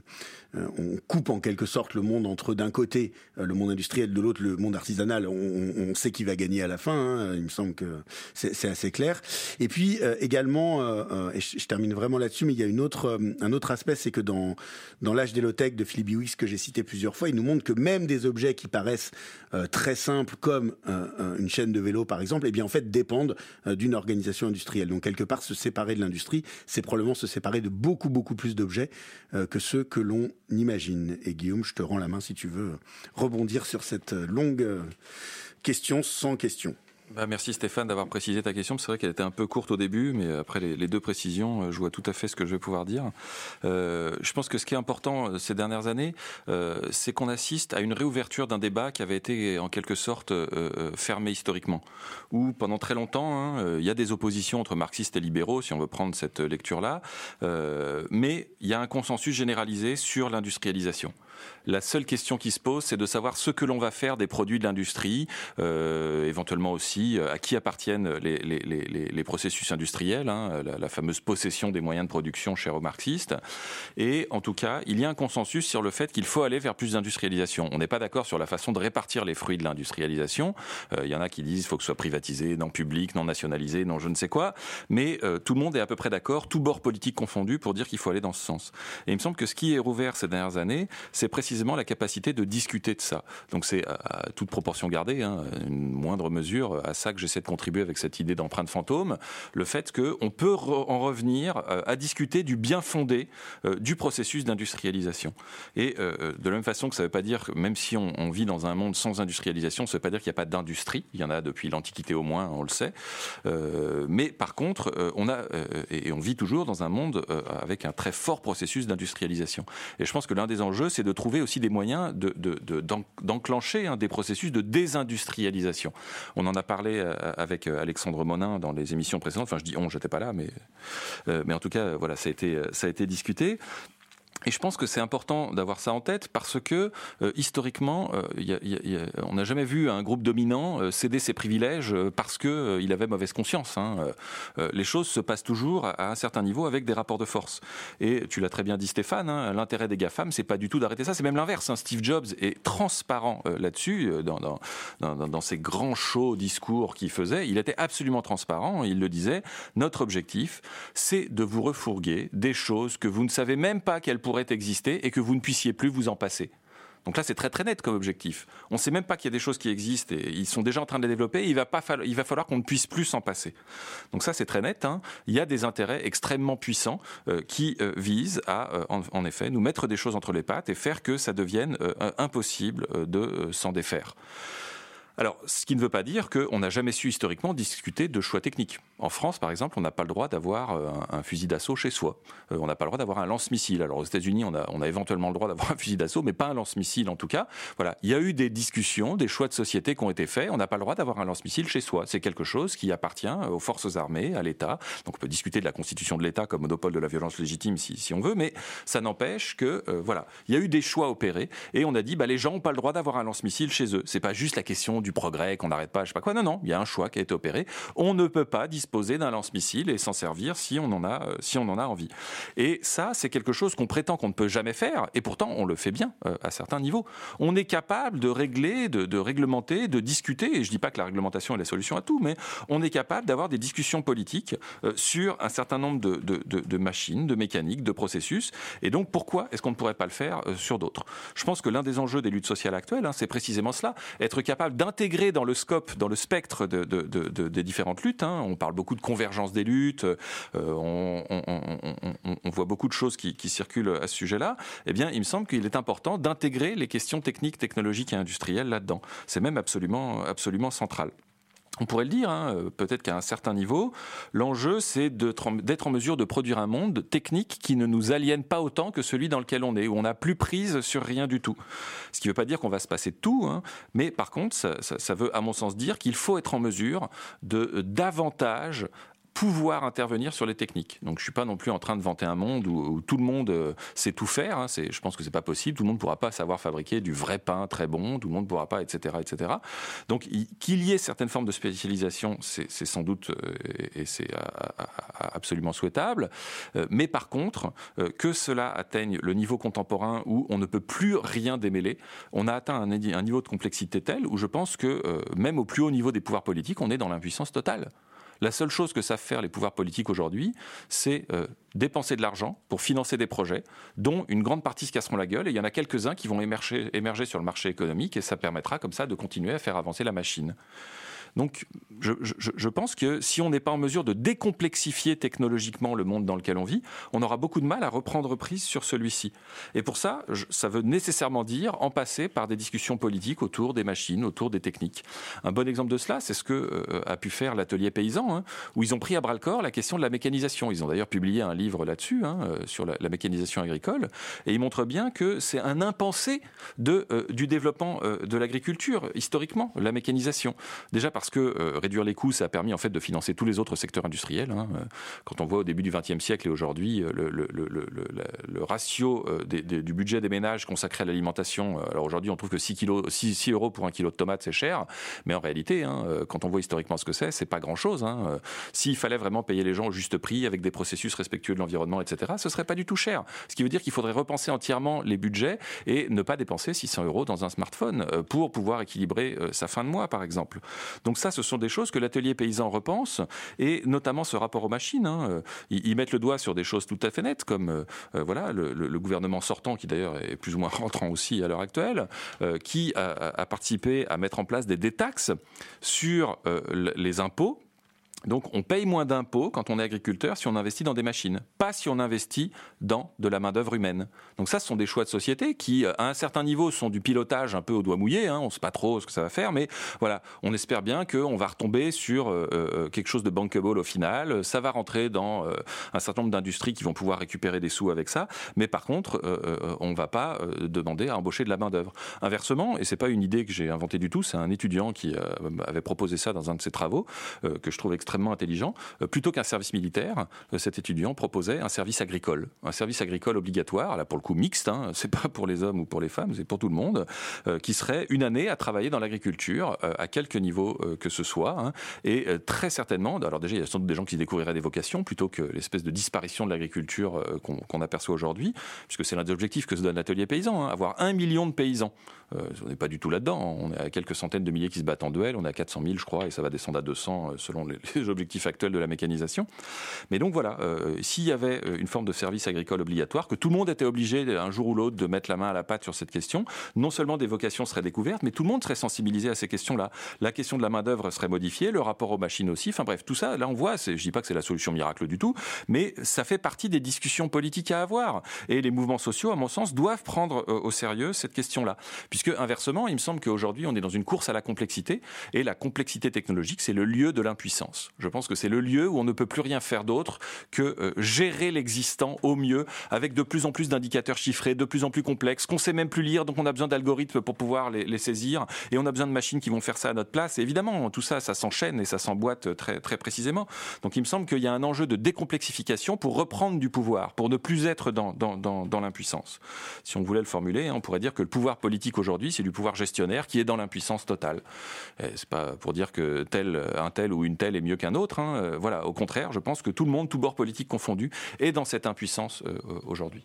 on coupe en quelque sorte le monde entre d'un côté euh, le monde industriel, de l'autre le monde artisanal, on, on sait qui va gagner à la fin. Hein. Il me semble que c'est, c'est assez clair. Et puis euh, également, euh, et je, je termine vraiment là-dessus, mais il y a une autre euh, un autre aspect, c'est que dans dans l'âge des low-tech de Philippe Biwix que j'ai cité plusieurs fois, il nous montre que même des objets qui paraissent euh, très simples comme euh, une chaîne de vélo par exemple, eh bien en fait dépendent euh, d'une organisation industrielle. Donc quelque part se séparer de l'industrie, c'est probablement se séparer de beaucoup beaucoup plus d'objets euh, que ceux que l'on imagine. Et Guillaume, je te rends la main si tu veux rebondir sur cette longue euh, question sans question. Bah merci Stéphane d'avoir précisé ta question. C'est vrai qu'elle était un peu courte au début, mais après les, les deux précisions, je vois tout à fait ce que je vais pouvoir dire. Euh, je pense que ce qui est important ces dernières années, euh, c'est qu'on assiste à une réouverture d'un débat qui avait été en quelque sorte euh, fermé historiquement. Où pendant très longtemps, hein, il y a des oppositions entre marxistes et libéraux, si on veut prendre cette lecture-là, euh, mais il y a un consensus généralisé sur l'industrialisation. La seule question qui se pose, c'est de savoir ce que l'on va faire des produits de l'industrie, euh, éventuellement aussi à qui appartiennent les, les, les, les processus industriels, hein, la, la fameuse possession des moyens de production chère aux marxistes. Et en tout cas, il y a un consensus sur le fait qu'il faut aller vers plus d'industrialisation. On n'est pas d'accord sur la façon de répartir les fruits de l'industrialisation. Euh, il y en a qui disent qu'il faut que ce soit privatisé, non public, non nationalisé, non je ne sais quoi. Mais euh, tout le monde est à peu près d'accord, tout bord politique confondu, pour dire qu'il faut aller dans ce sens. Et il me semble que ce qui est rouvert ces dernières années, c'est précisément la capacité de discuter de ça. Donc c'est à toute proportion gardée, hein, une moindre mesure, à ça que j'essaie de contribuer avec cette idée d'empreinte fantôme, le fait qu'on peut en revenir à discuter du bien fondé du processus d'industrialisation. Et de la même façon que ça ne veut pas dire, même si on, on vit dans un monde sans industrialisation, ça ne veut pas dire qu'il n'y a pas d'industrie, il y en a depuis l'Antiquité au moins, on le sait, euh, mais par contre, on a, et on vit toujours dans un monde avec un très fort processus d'industrialisation. Et je pense que l'un des enjeux, c'est de trouver aussi des moyens de, de, de, d'enclencher hein, des processus de désindustrialisation. On en a parlé avec Alexandre Monin dans les émissions précédentes. Enfin, je dis on, j'étais pas là, mais, euh, mais en tout cas, voilà, ça a été, ça a été discuté. Et je pense que c'est important d'avoir ça en tête parce que euh, historiquement, euh, y a, y a, on n'a jamais vu un groupe dominant euh, céder ses privilèges euh, parce que euh, il avait mauvaise conscience. Hein. Euh, les choses se passent toujours à un certain niveau avec des rapports de force. Et tu l'as très bien dit, Stéphane, hein, l'intérêt des GAFAM, c'est pas du tout d'arrêter ça, c'est même l'inverse. Hein. Steve Jobs est transparent euh, là-dessus, euh, dans, dans, dans, dans ses grands shows discours qu'il faisait. Il était absolument transparent. Il le disait. Notre objectif, c'est de vous refourguer des choses que vous ne savez même pas qu'elles pourraient exister et que vous ne puissiez plus vous en passer. Donc là, c'est très très net comme objectif. On ne sait même pas qu'il y a des choses qui existent et ils sont déjà en train de les développer. Et il va pas falloir, il va falloir qu'on ne puisse plus s'en passer. Donc ça, c'est très net. Hein. Il y a des intérêts extrêmement puissants euh, qui euh, visent à, euh, en, en effet, nous mettre des choses entre les pattes et faire que ça devienne euh, impossible euh, de euh, s'en défaire. Alors, ce qui ne veut pas dire qu'on n'a jamais su historiquement discuter de choix techniques. En France, par exemple, on n'a pas le droit d'avoir un, un fusil d'assaut chez soi. Euh, on n'a pas le droit d'avoir un lance-missile. Alors, aux États-Unis, on a, on a éventuellement le droit d'avoir un fusil d'assaut, mais pas un lance-missile en tout cas. Voilà, il y a eu des discussions, des choix de société qui ont été faits. On n'a pas le droit d'avoir un lance-missile chez soi. C'est quelque chose qui appartient aux forces armées, à l'État. Donc, on peut discuter de la constitution de l'État comme monopole de la violence légitime si, si on veut, mais ça n'empêche que, euh, voilà, il y a eu des choix opérés et on a dit, bah, les gens n'ont pas le droit d'avoir un lance-missile chez eux. C'est pas juste la question du progrès, qu'on n'arrête pas, je sais pas quoi. Non, non, il y a un choix qui a été opéré. On ne peut pas disposer d'un lance-missile et s'en servir si on en a, euh, si on en a envie. Et ça, c'est quelque chose qu'on prétend qu'on ne peut jamais faire, et pourtant on le fait bien euh, à certains niveaux. On est capable de régler, de, de réglementer, de discuter, et je dis pas que la réglementation est la solution à tout, mais on est capable d'avoir des discussions politiques euh, sur un certain nombre de, de, de, de machines, de mécaniques, de processus. Et donc pourquoi est-ce qu'on ne pourrait pas le faire euh, sur d'autres ? Je pense que l'un des enjeux des luttes sociales actuelles, hein, c'est précisément cela, être capable d'intégrer dans le scope, dans le spectre de, de, de, de, des différentes luttes. Hein. On parle beaucoup de convergence des luttes, euh, on, on, on, on, on voit beaucoup de choses qui, qui circulent à ce sujet-là. Eh bien, il me semble qu'il est important d'intégrer les questions techniques, technologiques et industrielles là-dedans. C'est même absolument, absolument central. On pourrait le dire, hein, peut-être qu'à un certain niveau, l'enjeu, c'est d'être en mesure de produire un monde technique qui ne nous aliène pas autant que celui dans lequel on est, où on n'a plus prise sur rien du tout. Ce qui ne veut pas dire qu'on va se passer de tout, hein, mais par contre, ça, ça, ça veut, à mon sens, dire qu'il faut être en mesure de davantage pouvoir intervenir sur les techniques. Donc je suis pas non plus en train de vanter un monde où, où tout le monde euh, sait tout faire. Hein. C'est, je pense que c'est pas possible. Tout le monde pourra pas savoir fabriquer du vrai pain très bon. Tout le monde pourra pas, et cetera, et cetera. Donc il, qu'il y ait certaines formes de spécialisation, c'est, c'est sans doute euh, et, et c'est à, à, à absolument souhaitable. Euh, mais par contre, euh, que cela atteigne le niveau contemporain où on ne peut plus rien démêler, on a atteint un, un niveau de complexité tel où je pense que euh, même au plus haut niveau des pouvoirs politiques, on est dans l'impuissance totale. La seule chose que savent faire les pouvoirs politiques aujourd'hui, c'est euh, dépenser de l'argent pour financer des projets dont une grande partie se casseront la gueule, et il y en a quelques-uns qui vont émerger, émerger sur le marché économique, et ça permettra comme ça de continuer à faire avancer la machine. Donc je, je, je pense que si on n'est pas en mesure de décomplexifier technologiquement le monde dans lequel on vit, on aura beaucoup de mal à reprendre prise sur celui-ci. Et pour ça, je, ça veut nécessairement dire en passer par des discussions politiques autour des machines, autour des techniques. Un bon exemple de cela, c'est ce que euh, a pu faire l'atelier paysan, hein, où ils ont pris à bras-le-corps la question de la mécanisation. Ils ont d'ailleurs publié un livre là-dessus, hein, euh, sur la, la mécanisation agricole, et ils montrent bien que c'est un impensé de, euh, du développement euh, de l'agriculture, historiquement, la mécanisation. Déjà parce que euh, réduire les coûts, ça a permis en fait de financer tous les autres secteurs industriels. Hein. Quand on voit au début du vingtième siècle et aujourd'hui le, le, le, le, le, le ratio des, des, du budget des ménages consacré à l'alimentation, alors aujourd'hui on trouve que six, kilos, six, six euros pour un kilo de tomates c'est cher, mais en réalité, hein, quand on voit historiquement ce que c'est, c'est pas grand-chose. Hein. S'il fallait vraiment payer les gens au juste prix avec des processus respectueux de l'environnement, et cetera, ce serait pas du tout cher. Ce qui veut dire qu'il faudrait repenser entièrement les budgets et ne pas dépenser six cents euros dans un smartphone pour pouvoir équilibrer sa fin de mois, par exemple. Donc ça, ce sont des choses que l'atelier paysan repense, et notamment ce rapport aux machines. Hein. Ils, ils mettent le doigt sur des choses tout à fait nettes, comme euh, voilà, le, le, le gouvernement sortant, qui d'ailleurs est plus ou moins rentrant aussi à l'heure actuelle, euh, qui a, a participé à mettre en place des détaxes sur euh, les impôts. Donc on paye moins d'impôts quand on est agriculteur si on investit dans des machines, pas si on investit dans de la main-d'œuvre humaine. Donc ça, ce sont des choix de société qui, à un certain niveau, sont du pilotage un peu au doigt mouillé. Hein, on ne sait pas trop ce que ça va faire, mais voilà, on espère bien qu'on va retomber sur euh, quelque chose de bankable au final. Ça va rentrer dans euh, un certain nombre d'industries qui vont pouvoir récupérer des sous avec ça, mais par contre, euh, on ne va pas euh, demander à embaucher de la main-d'œuvre. Inversement, et c'est pas une idée que j'ai inventée du tout, c'est un étudiant qui euh, avait proposé ça dans un de ses travaux, euh, que je trouve extrêmement extrêmement intelligent. Euh, plutôt qu'un service militaire, euh, cet étudiant proposait un service agricole. Un service agricole obligatoire, là pour le coup mixte, hein, c'est pas pour les hommes ou pour les femmes, c'est pour tout le monde, euh, qui serait une année à travailler dans l'agriculture, euh, à quelque niveau euh, que ce soit. Hein, et euh, très certainement, alors déjà il y a sans doute des gens qui découvriraient des vocations plutôt que l'espèce de disparition de l'agriculture euh, qu'on, qu'on aperçoit aujourd'hui, puisque c'est l'un des objectifs que se donne l'atelier paysan, hein, avoir un million de paysans. Euh, on n'est pas du tout là-dedans, on est à quelques centaines de milliers qui se battent en duel, on est à quatre cent mille je crois, et ça va descendre à deux cents euh, selon les, les objectifs actuels de la mécanisation. Mais donc voilà, euh, s'il y avait une forme de service agricole obligatoire, que tout le monde était obligé un jour ou l'autre de mettre la main à la pâte sur cette question, non seulement des vocations seraient découvertes, mais tout le monde serait sensibilisé à ces questions-là. La question de la main-d'œuvre serait modifiée, le rapport aux machines aussi, enfin bref, tout ça, là on voit, c'est, je dis pas que c'est la solution miracle du tout, mais ça fait partie des discussions politiques à avoir. Et les mouvements sociaux, à mon sens, doivent prendre euh, au sérieux cette question-là. Puisque inversement, il me semble qu'aujourd'hui, on est dans une course à la complexité, et la complexité technologique, c'est le lieu de l'impuissance. puissance. Je pense que c'est le lieu où on ne peut plus rien faire d'autre que euh, gérer l'existant au mieux, avec de plus en plus d'indicateurs chiffrés, de plus en plus complexes, qu'on sait même plus lire, donc on a besoin d'algorithmes pour pouvoir les, les saisir, et on a besoin de machines qui vont faire ça à notre place. Et évidemment, tout ça, ça s'enchaîne et ça s'emboîte très, très précisément. Donc il me semble qu'il y a un enjeu de décomplexification pour reprendre du pouvoir, pour ne plus être dans, dans, dans, dans l'impuissance. Si on voulait le formuler, on pourrait dire que le pouvoir politique aujourd'hui, c'est du pouvoir gestionnaire qui est dans l'impuissance totale. Et c'est pas pour dire que tel, un tel ou une telle est mieux qu'un autre. Hein. Voilà, au contraire, je pense que tout le monde, tout bord politique confondu, est dans cette impuissance euh, aujourd'hui.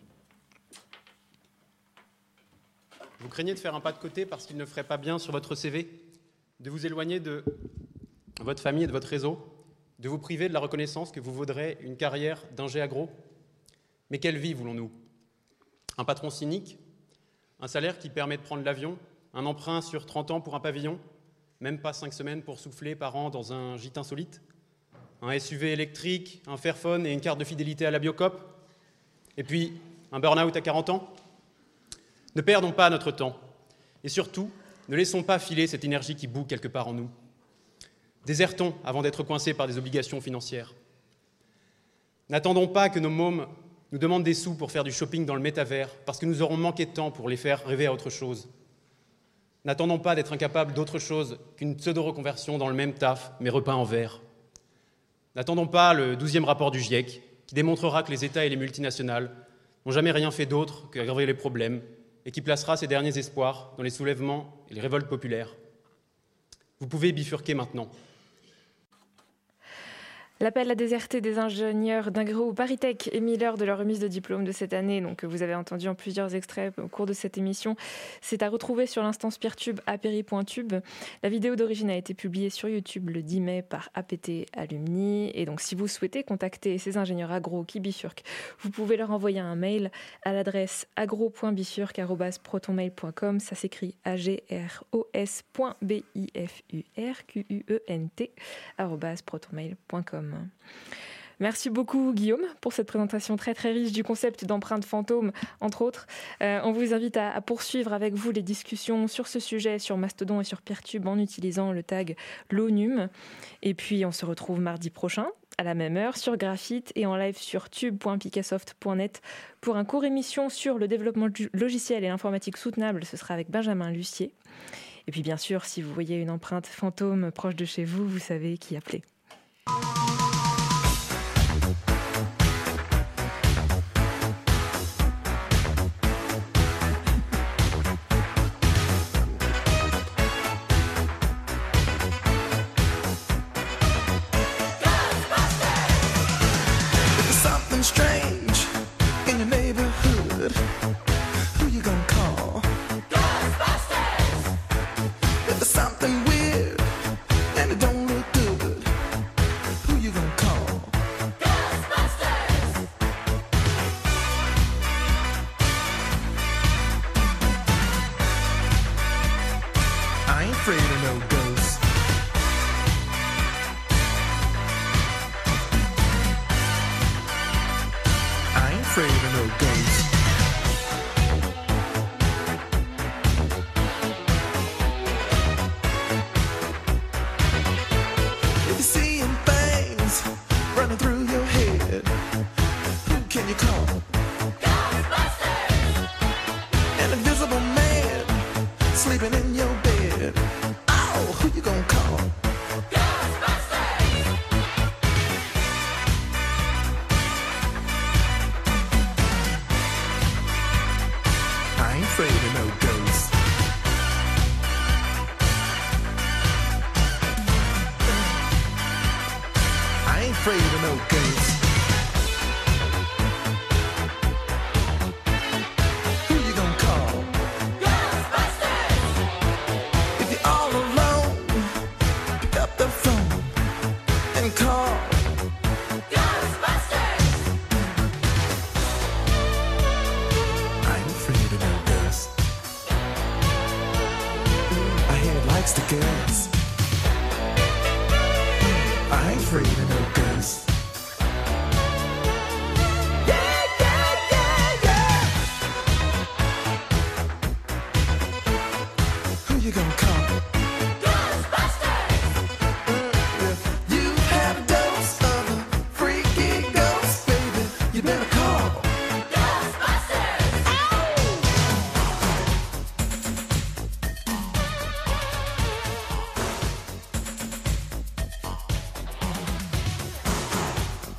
Vous craignez de faire un pas de côté parce qu'il ne ferait pas bien sur votre C V, de vous éloigner de votre famille et de votre réseau, de vous priver de la reconnaissance que vous vaudrez une carrière d'ingé agro. Mais quelle vie voulons-nous? Un patron cynique? Un salaire qui permet de prendre l'avion? Un emprunt sur trente ans pour un pavillon? Même pas cinq semaines pour souffler par an dans un gîte insolite? Un S U V électrique, un Fairphone et une carte de fidélité à la Biocop? Et puis, un burn-out à quarante ans? Ne perdons pas notre temps. Et surtout, ne laissons pas filer cette énergie qui bout quelque part en nous. Désertons avant d'être coincés par des obligations financières. N'attendons pas que nos mômes nous demandent des sous pour faire du shopping dans le métavers, parce que nous aurons manqué de temps pour les faire rêver à autre chose. N'attendons pas d'être incapables d'autre chose qu'une pseudo-reconversion dans le même taf, mais repeint en vert. N'attendons pas le douzième rapport du GIEC, qui démontrera que les États et les multinationales n'ont jamais rien fait d'autre qu'aggraver les problèmes, et qui placera ses derniers espoirs dans les soulèvements et les révoltes populaires. Vous pouvez bifurquer maintenant. L'appel à déserter des ingénieurs d'Ingro ou ParisTech est mis l'heure de leur remise de diplôme de cette année. Donc, vous avez entendu en plusieurs extraits au cours de cette émission. C'est à retrouver sur l'instance Peertube apéri point tube. La vidéo d'origine a été publiée sur YouTube le dix mai par A P T Alumni. Et donc, si vous souhaitez contacter ces ingénieurs agro qui bifurquent, vous pouvez leur envoyer un mail à l'adresse agro point bifurque arobase protonmail point com. Ça s'écrit A G R O S point B I F U R Q U E N T arobase protonmail point com. Merci beaucoup Guillaume pour cette présentation très très riche du concept d'empreinte fantôme entre autres. Euh, on vous invite à, à poursuivre avec vous les discussions sur ce sujet sur Mastodon et sur Peertube en utilisant le tag LONUM. Et puis on se retrouve mardi prochain à la même heure sur Graphite et en live sur tube point picassoft point net pour un court émission sur le développement du logiciel et l'informatique soutenable. Ce sera avec Benjamin Lucier. Et puis bien sûr, si vous voyez une empreinte fantôme proche de chez vous, vous savez qui appeler. Strange in your neighborhood. Who you gonna call? Ghostbusters! If there's something weird and it don't look good, who you gonna call? Ghostbusters! I ain't afraid of no ghosts. Afraid of no ghosts. If you're seeing things running through your head, who can you call? Ghostbusters! An invisible man sleeping in your bed. Oh, who you gonna call? Afraid of no ghosts. I ain't afraid of no ghosts. Who you gonna call? Ghostbusters! If you're all alone, pick up the phone and call Ghostbusters! I ain't afraid of no ghosts. I hear it likes the girls. I ain't afraid of no ghosts. Yeah, yeah, yeah, yeah. Who you gonna call?